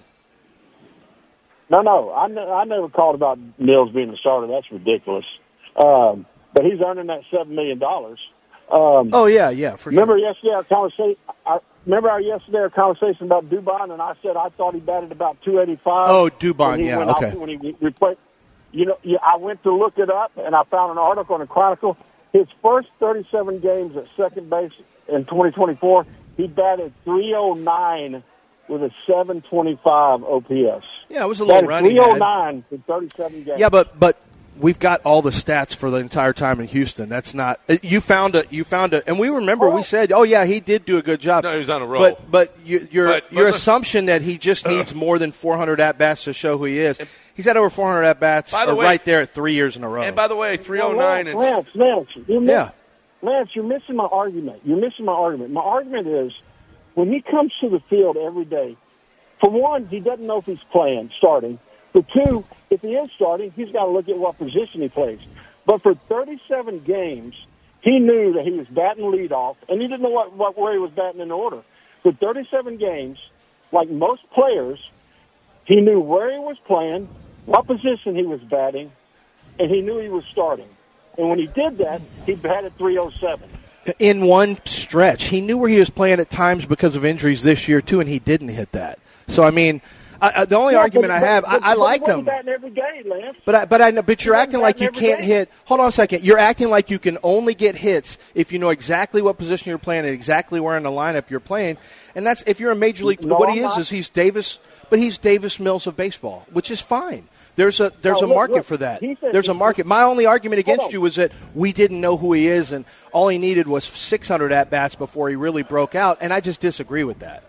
No, no, I, ne- I never called about Mills being the starter. That's ridiculous. Um, but he's earning that seven million dollars. Um, oh yeah, yeah. For remember sure. yesterday our conversation. I, remember our yesterday our conversation about Dubon, and I said I thought he batted about two eighty-five. Oh, Dubon, yeah, went okay. Off, when he replaced, you know, yeah, I went to look it up, and I found an article in the Chronicle. His first thirty-seven games at second base in twenty twenty-four, he batted three oh nine with a seven twenty-five O P S. Yeah, it was a little that run. three oh nine in thirty-seven games. Yeah, but but. We've got all the stats for the entire time in Houston. That's not you found a you found a, and we remember we said, oh yeah, he did do a good job. No, he was on a roll. But but you, your but, your but, assumption that he just needs more than four hundred at bats to show who he is. He's had over four hundred at bats right there at three years in a row. And by the way, three oh nine. Lance, Lance, Lance, you're miss, yeah, Lance, you're missing my argument. You're missing my argument. My argument is when he comes to the field every day. For one, he doesn't know if he's playing, starting. For two, if he is starting, he's got to look at what position he plays. But for thirty-seven games, he knew that he was batting leadoff, and he didn't know what, what where he was batting in order. For thirty-seven games, like most players, he knew where he was playing, what position he was batting, and he knew he was starting. And when he did that, he batted three oh seven. In one stretch, he knew where he was playing at times because of injuries this year too, and he didn't hit that. So I mean. I, I, the only Yeah, argument but- I have, but- I, I but like he wasn't him. batting every day, Lance. But I, but I know, but you're He acting wasn't like you batting every can't day. hit. Hold on a second. You're acting like you can only get hits if you know exactly what position you're playing and exactly where in the lineup you're playing. And that's if you're a major league. No, what I'm he is not. is he's Davis, but he's Davis Mills of baseball, which is fine. There's a there's No, a look, market look, for that. he said There's a he- market. My only argument Hold against on. you was that we didn't know who he is, and all he needed was six hundred at bats before he really broke out. And I just disagree with that.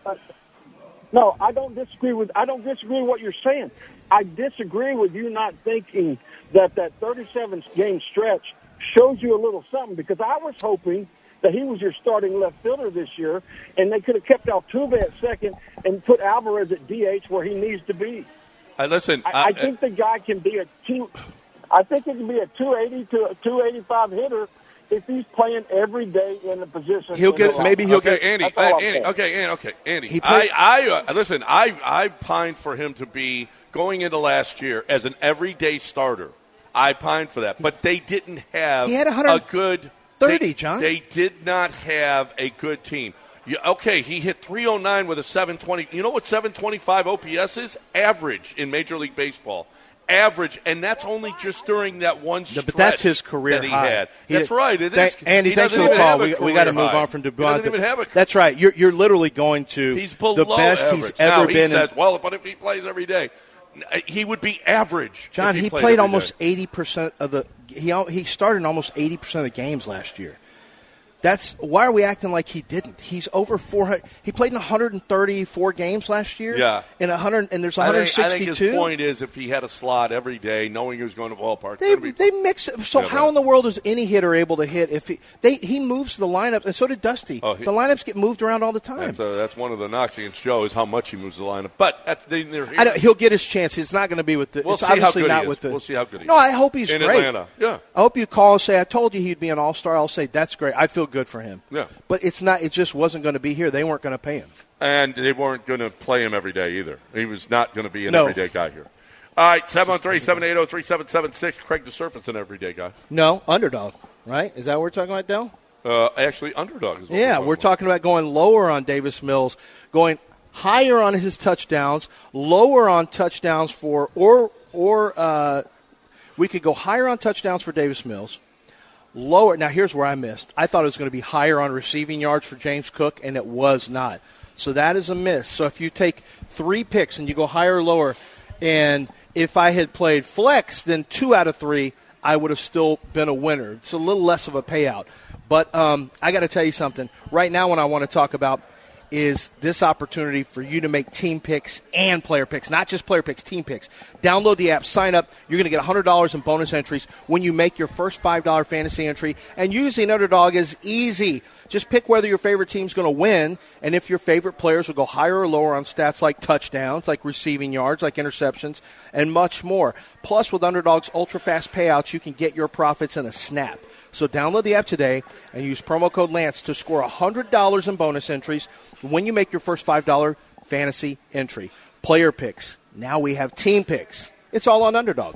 No, I don't disagree with. I don't disagree with what you're saying. I disagree with you not thinking that that thirty-seven game stretch shows you a little something, because I was hoping that he was your starting left fielder this year, and they could have kept Altuve at second and put Alvarez at D H where he needs to be. Hey, listen, I, uh, I think the guy can be a two. I think he can be a two eighty to a two eighty-five hitter if he's playing every day in the position. He'll get- in the maybe lineup. he'll okay, get- Andy. That's all uh, I'm Andy saying. okay, Andy. Okay, Andy. He played- I, I uh, listen. I, I pined for him to be going into last year as an everyday starter. I pined for that, but they didn't have He had a one good thirty, they, John. They did not have a good team. You, okay, he hit three oh nine with a seven twenty. You know what seven twenty-five O P S is? Average in Major League Baseball. Average, and that's only just during that one No, stretch but that's his career that he high. had. He That's did- right. It Thank- is. Andy, He thanks for doesn't the even call. have a We, we got to career move high. on from He Dubon. doesn't even have a That's right. You're, you're literally going to He's below the best average. he's ever now, been. He in, says, well, but if he plays every day, he would be average. John, if he, played played every almost day. eighty percent of the. He al- he started in almost eighty percent of the games last year. That's why are we acting like he didn't? He's over four hundred. He played in one hundred thirty-four games last year. Yeah, in one hundred, and there's I one hundred think, I sixty-two. think his point is if he had a slot every day, knowing he was going to ballpark, They, that'd be, they mix it. So Yeah, how but- in the world is any hitter able to hit if he they he moves the lineup, and so did Dusty. Oh, he- the lineups get moved around all the time. that's, uh, that's one of the knocks against Joe is how much he moves the lineup. But that's they, they're here. I don't, he'll get his chance. It's not going to be with the. We'll it's see how obviously good he not is. with the. We'll see how good he No, is. I hope he's In great. Atlanta. Yeah. I hope you call and say I told you he'd be an all-star. I'll say that's great. I feel good for him. Yeah. But it's not. It just wasn't going to be here. They weren't going to pay him. And they weren't going to play him every day either. He was not going to be an No. everyday guy here. All right, seven one three, seven eight zero, three seven seven six. Craig DeSurf's an everyday guy. No, underdog. Right? Is that what we're talking about, Del? Uh, actually, underdog is what Yeah, we're we're talking about going lower on Davis Mills, going higher on his touchdowns, lower on touchdowns for, or or uh, we could go higher on touchdowns for Davis Mills, lower. Now, here's where I missed. I thought it was going to be higher on receiving yards for James Cook, and it was not. So that is a miss. So if you take three picks and you go higher or lower, and if I had played flex, then two out of three, I would have still been a winner. It's a little less of a payout. But um, I got to tell you something. Right now what I want to talk about is this opportunity for you to make team picks and player picks, not just player picks, team picks. Download the app, sign up. You're going to get one hundred dollars in bonus entries when you make your first five dollars fantasy entry. And using Underdog is easy. Just pick whether your favorite team's going to win and if your favorite players will go higher or lower on stats like touchdowns, like receiving yards, like interceptions, and much more. Plus, with Underdog's ultra-fast payouts, you can get your profits in a snap. So download the app today and use promo code Lance to score one hundred dollars in bonus entries when you make your first five dollars fantasy entry. Player picks. Now we have team picks. It's all on Underdog.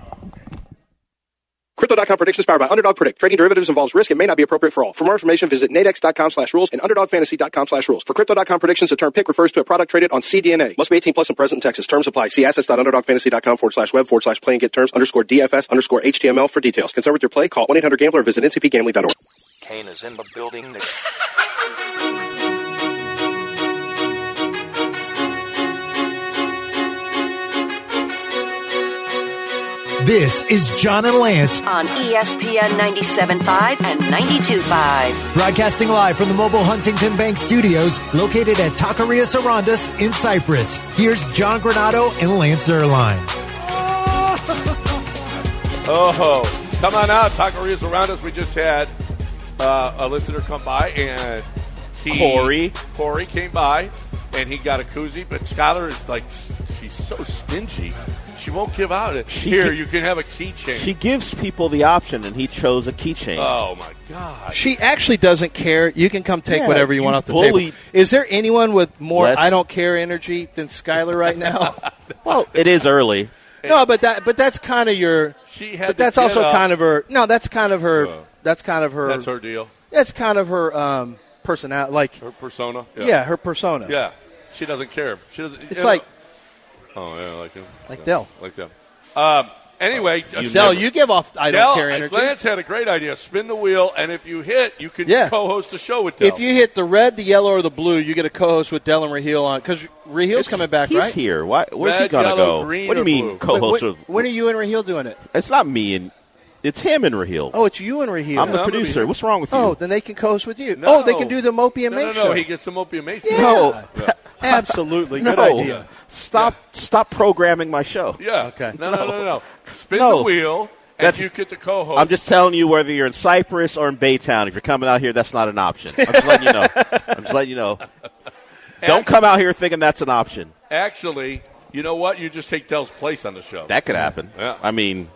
Crypto dot com predictions powered by Underdog Predict. Trading derivatives involves risk and may not be appropriate for all. For more information, visit nadex dot com slash rules and underdog fantasy dot com slash rules. For Crypto dot com predictions, the term pick refers to a product traded on C D N A. Must be eighteen plus and present in Texas. Terms apply. See assets dot underdog fantasy dot com forward slash web forward slash play and get terms underscore D F S underscore H T M L for details. Concerned with your play? Call one eight hundred gambler or visit N C P gambling dot org. Kane is in the building. This is John and Lance, on E S P N ninety-seven point five and ninety-two point five. broadcasting live from the Mobile Huntington Bank Studios, located at Taqueria Sarandas in Cyprus. Here's John Granado and Lance Erline. Oh, come on out. Taqueria's around us. We just had uh, a listener come by, and he, Corey. Corey came by, and he got a koozie. But Skylar is like, she's so stingy. She won't give out it. She Here, gi- you can have a keychain. She gives people the option, and he chose a keychain. Oh, my God. She actually doesn't care. You can come take Yeah, whatever you, you want off the bully- table. Is there anyone with more Less- I don't care energy than Skylar right now? Well, it is early. No, but that but that's kind of your. She had but to that's get also up. kind of her. No, that's kind of her. Uh, that's kind of her. That's her deal. That's kind of her um, personality. Like Her persona. yeah. her persona. Yeah. She doesn't care. She doesn't. It's you like know, Oh, yeah, I like him. Like yeah, Dell. Like them. Um, anyway. You Dell, you give off I Dell, don't care energy. Lance had a great idea. Spin the wheel, and if you hit, you can Yeah. co-host a show with Dell. If you hit the red, the yellow, or the blue, you get a co-host with Dell and Raheel on. Because Raheel's coming back, He's right? here. Why, where's he Red, going to yellow, go? green, What do you or mean blue? co-host When, with? when are you and Raheel doing it? It's not me and it's him and Raheel. Oh, it's you and Raheel. I'm the I'm gonna be producer. here. What's wrong with you? Oh, then they can co-host with you. No. Oh, they can do the Mopey and no, Mate no, no, show. he gets the Mopey and Mate show. Yeah. No. Yeah. Absolutely. Good No. idea. Stop! Stop programming my show. Yeah. Okay. No, no, no, no. no. Spin No. the wheel, and That's- you get the co-host. I'm just telling you whether you're in Cyprus or in Baytown. If you're coming out here, that's not an option. I'm just letting you know. I'm just letting you know. Don't come out here thinking that's an option. Actually, you know what? You just take Dell's place on the show. That could happen. Yeah. I mean,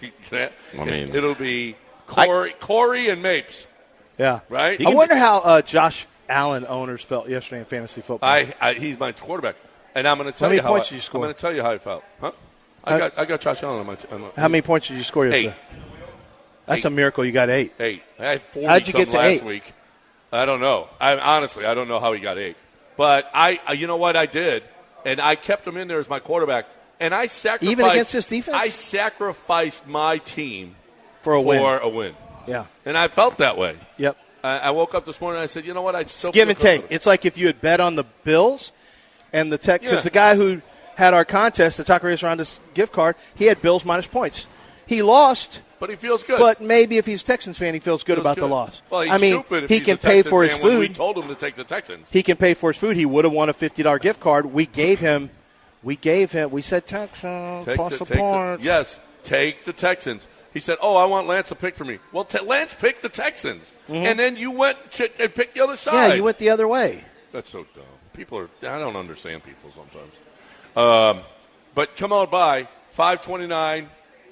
I mean- it'll be Corey, Corey and Mapes, Yeah. right? I wonder how uh, Josh Allen owners felt yesterday in fantasy football. I, I he's my quarterback, and I'm going to tell How many you how points I, did you score? I'm going to tell you how I felt. Huh? I How- got I got Josh Allen on my. T- on my How many points did you score yesterday? Eight. That's Eight. a miracle you got eight. Eight. I had forty How'd you get to last eight? week. I don't know. I honestly I don't know how he got eight. But I, uh, you know what I did, and I kept him in there as my quarterback, and I sacrificed Even against this defense? I sacrificed my team For a for win. a win, Yeah. and I felt that way. Yep. I, I woke up this morning and I said, you know what, I still It's give feel and good take. with it. It's like if you had bet on the Bills and the Tech, because Yeah. the guy who had our contest, the Taquerias Rondas gift card, he had Bills minus points. He lost, But he feels good. but maybe if he's a Texans fan, he feels good Feels about good. the loss. Well, he's I mean, stupid if he he's can a pay Texans for his fan when We food. told him to take the Texans. He can pay for his food. He would have won a fifty dollars gift card. We gave him, we gave him, we said Texans Take plus the- the, take the- points. yes, take the Texans. He said, "Oh, I want Lance to pick for me." Well, t- Lance picked the Texans, and then you went ch- and picked the other side. Mm-hmm. Yeah, you went the other way. That's so dumb. People are. I don't understand people sometimes. Um, but come on by five twenty-nine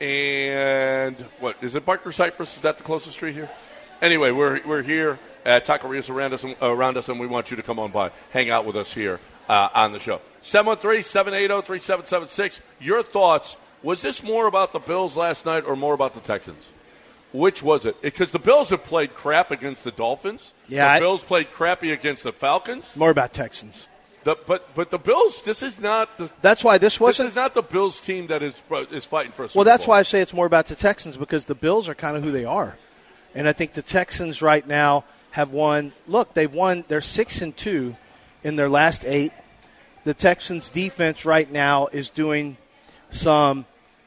and what is it? Barker Cypress? Is that the closest street here? Anyway, we're we're here at Taquerias around us, around us, and we want you to come on by, hang out with us here uh, on the show. seven one three, seven eight zero, three seven seven six. Your thoughts? Was this more about the Bills last night or more about the Texans? Which was it? Because the Bills have played crap against the Dolphins. Yeah, the I- Bills played crappy against the Falcons. More about Texans. The, but but the Bills, this is not the. That's why this This wasn't. is not the Bills team that is is fighting for a Super Well, that's Bowl. why I say it's more about the Texans, because the Bills are kind of who they are. And I think the Texans right now have won. Look, they've won. They're six and two in their last eight. The Texans' defense right now is doing some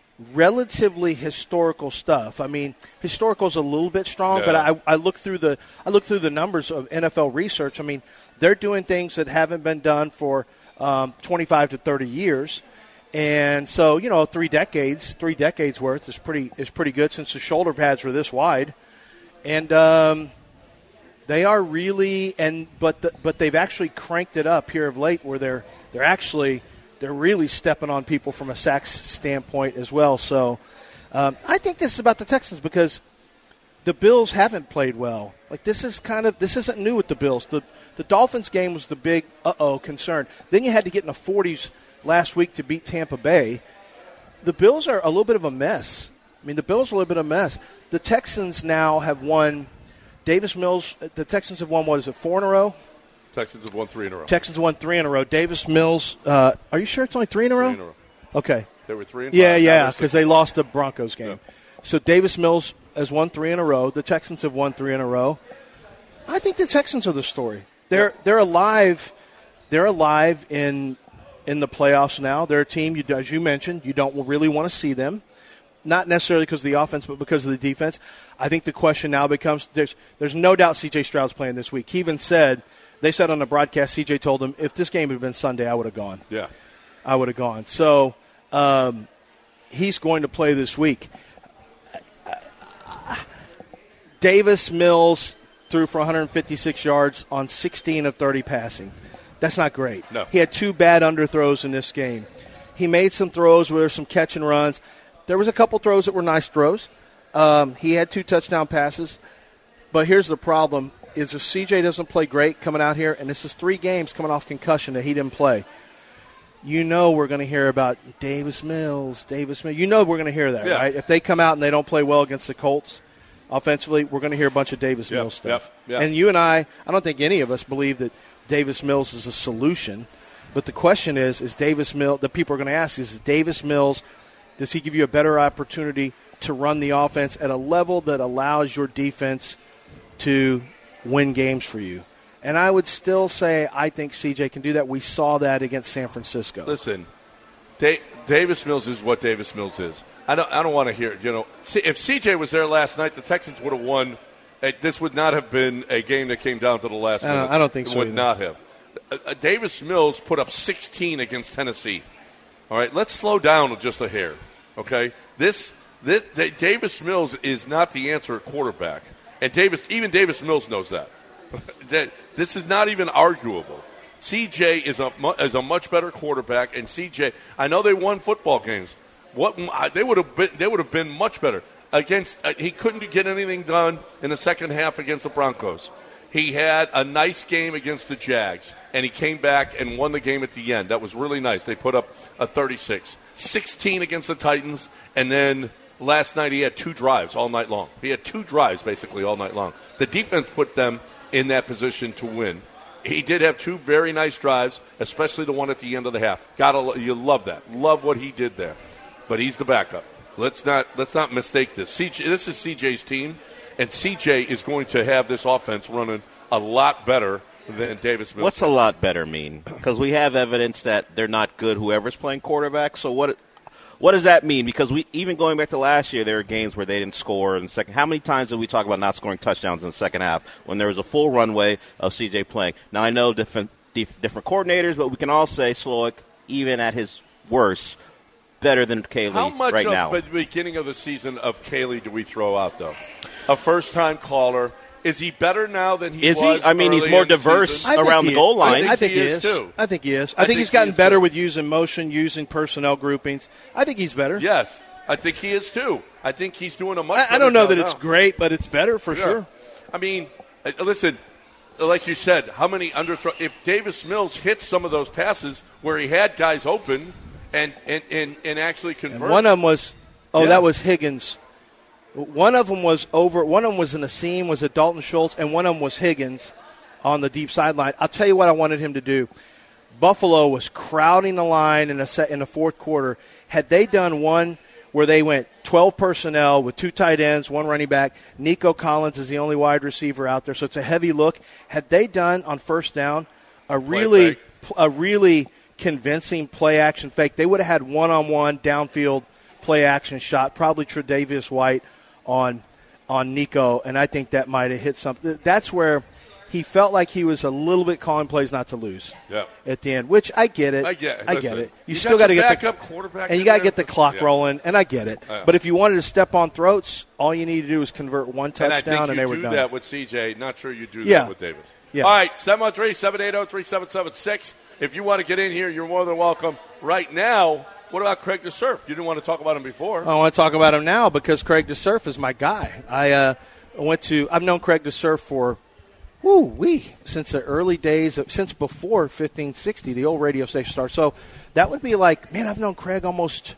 relatively historical stuff. I mean, historical is a little bit strong, but Yeah. I, I look through the I look through the numbers of N F L research. I mean, they're doing things that haven't been done for um, twenty-five to thirty years. And so, you know, three decades, three decades worth is pretty is pretty good since the shoulder pads were this wide. And um, they are really and but the, but they've actually cranked it up here of late, where they're they're actually they're really stepping on people from a sacks standpoint as well. So um, I think this is about the Texans, because the Bills haven't played well. Like, this is kind of this isn't new with the Bills. The the Dolphins game was the big uh oh concern. Then you had to get in the forties last week to beat Tampa Bay. The Bills are a little bit of a mess. I mean, the Bills are a little bit of a mess. The Texans now have won. Davis Mills. The Texans have won, what is it, four in a row? Texans have won three in a row. Texans won three in a row. Davis Mills. Uh, are you sure it's only three in a row? Three in a row. Okay. They were three and Yeah, five. Now yeah, they're because six. they lost the Broncos game. Yeah. So Davis Mills has won three in a row. The Texans have won three in a row. I think the Texans are the story. They're they're alive. They're alive in in the playoffs now. They're a team, you, as you mentioned, you don't really want to see them. Not necessarily because of the offense, but because of the defense. I think the question now becomes, there's there's no doubt C J Stroud's playing this week. He even said, they said on the broadcast, C J told him, if this game had been Sunday, I would have gone. Yeah. I would have gone. So um, he's going to play this week. Davis Mills threw for one hundred fifty-six yards on sixteen of thirty passing. That's not great. No. He had two bad underthrows in this game. He made some throws where there were some catch and runs. There was a couple throws that were nice throws. Um, he had two touchdown passes. But here's the problem, is if C J doesn't play great coming out here, and this is three games coming off concussion that he didn't play, you know we're going to hear about Davis Mills, Davis Mills. You know we're going to hear that, Yeah. right? If they come out and they don't play well against the Colts offensively, we're going to hear a bunch of Davis Yep, Mills stuff. yep, yep. And you and I, I don't think any of us believe that Davis Mills is a solution. But the question is, is Davis Mills, the people are going to ask, is Davis Mills, does he give you a better opportunity to run the offense at a level that allows your defense to win games for you? And I would still say I think C J can do that. We saw that against San Francisco. Listen, da- Davis Mills is what Davis Mills is. I don't. I don't want to hear. You know, if C J was there last night, the Texans would have won. This would not have been a game that came down to the last minute. I don't think so. It would either. not have. Uh, Davis Mills put up sixteen against Tennessee. All right, let's slow down just a hair. Okay, this this Davis Mills is not the answer at quarterback, and Davis even Davis Mills knows that. that this is not even arguable. C J is a is a much better quarterback, and C J. I know they won football games. What they would have been, they would have been much better against. Uh, he couldn't get anything done in the second half against the Broncos. He had a nice game against the Jags, and he came back and won the game at the end. That was really nice. They put up a thirty-six, sixteen against the Titans, and then last night he had two drives all night long. He had two drives basically all night long. The defense put them in that position to win. He did have two very nice drives, especially the one at the end of the half. Gotta, you love that. Love what he did there. But he's the backup. Let's not let's not mistake this. C J, this is C J's team, and C J is going to have this offense running a lot better than Davis Mills. What's a lot better mean? Because we have evidence that they're not good, whoever's playing quarterback. So what what does that mean? Because we even going back to last year, there were games where they didn't score in the second. How many times did we talk about not scoring touchdowns in the second half when there was a full runway of C J playing? Now, I know different different coordinators, but we can all say Slowick, even at his worst, better than Caley How much right of now. the beginning of the season of Caley do we throw out, though? A first-time caller. Is he better now than he is was? He? I mean, he's early more in the diverse season? around the goal line. I, I think he he is, is too. I think he is. I, I think, think he's he gotten is, better too. with using motion, using personnel groupings. I think he's better. Yes, I think he is too. I think he's doing a much. I, better I don't know job that now. it's great, but it's better for Yeah. sure. I mean, uh, listen, like you said, how many underthrow? If Davis Mills hits some of those passes where he had guys open and and, and, and actually converted. And one of them was, oh, Yeah. that was Higgins. One of them was over. One of them was in the seam. Was it Dalton Schultz? And one of them was Higgins on the deep sideline. I'll tell you what I wanted him to do. Buffalo was crowding the line in the set in the fourth quarter. Had they done one where they went twelve personnel with two tight ends, one running back, Nico Collins is the only wide receiver out there, so it's a heavy look. Had they done on first down a really a really convincing play action fake, they would have had one on one downfield play action shot, probably Tre'Davious White on on Nico, and I think that might have hit something. That's where he felt like he was a little bit calling plays not to lose. Yeah. At the end, which I get it. I get. I listen, get it. You, you still got to your get the backup quarterback, and you in got to there? get the clock Yeah. rolling, and I get it. Yeah. But if you wanted to step on throats, all you need to do is convert one And touchdown, I think and you they were do done. that with C J. Not sure you do Yeah. that with Davis. Yeah. All right, seven one three, seven eight zero, three seven seven six. If you want to get in here, you're more than welcome. Right now, what about Craig DeSurf? You didn't want to talk about him before. I want to talk about him now because Craig DeSurf is my guy. I uh, went to I've known Craig DeSurf for woo wee since the early days of, since before fifteen sixty, the old radio station started. So that would be like, man, I've known Craig almost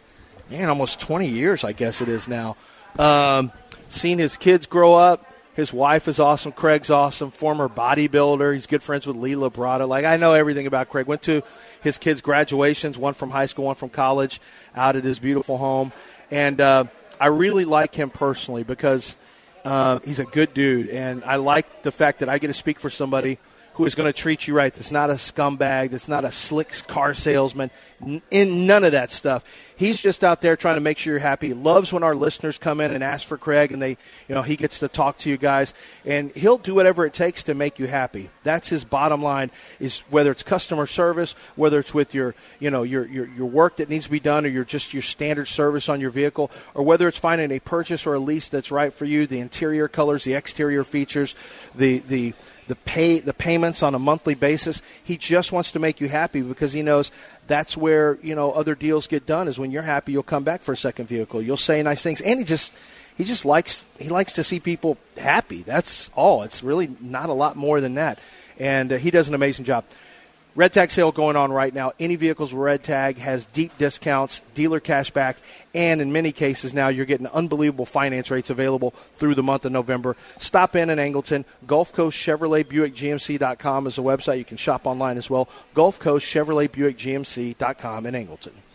man almost twenty years, I guess it is now. Um, seen his kids grow up. His wife is awesome. Craig's awesome. Former bodybuilder. He's good friends with Lee Labrada. Like, I know everything about Craig. Went to his kids' graduations, one from high school, one from college, out at his beautiful home. And uh, I really like him personally because uh, he's a good dude. And I like the fact that I get to speak for somebody who is going to treat you right. That's not a scumbag. That's not a slick car salesman. N- in none of that stuff. He's just out there trying to make sure you're happy. He loves when our listeners come in and ask for Craig, and they, you know, he gets to talk to you guys, and he'll do whatever it takes to make you happy. That's his bottom line. Is whether it's customer service, whether it's with your, you know, your your your work that needs to be done, or your just your standard service on your vehicle, or whether it's finding a purchase or a lease that's right for you. The interior colors, the exterior features, the the the pay the payments on a monthly basis. He just wants to make you happy because he knows that's where, you know, other deals get done, is when you're happy you'll come back for a second vehicle. You'll say nice things, and he just he just likes he likes to see people happy. That's all. It's really not a lot more than that. And uh, he does an amazing job. Red Tag sale going on right now. Any vehicles with Red Tag has deep discounts, dealer cash back, and in many cases now you're getting unbelievable finance rates available through the month of November. Stop in in Angleton. Gulf Coast Chevrolet Buick G M C dot com is a website. You can shop online as well. Gulf Coast Chevrolet Buick G M C dot com in Angleton.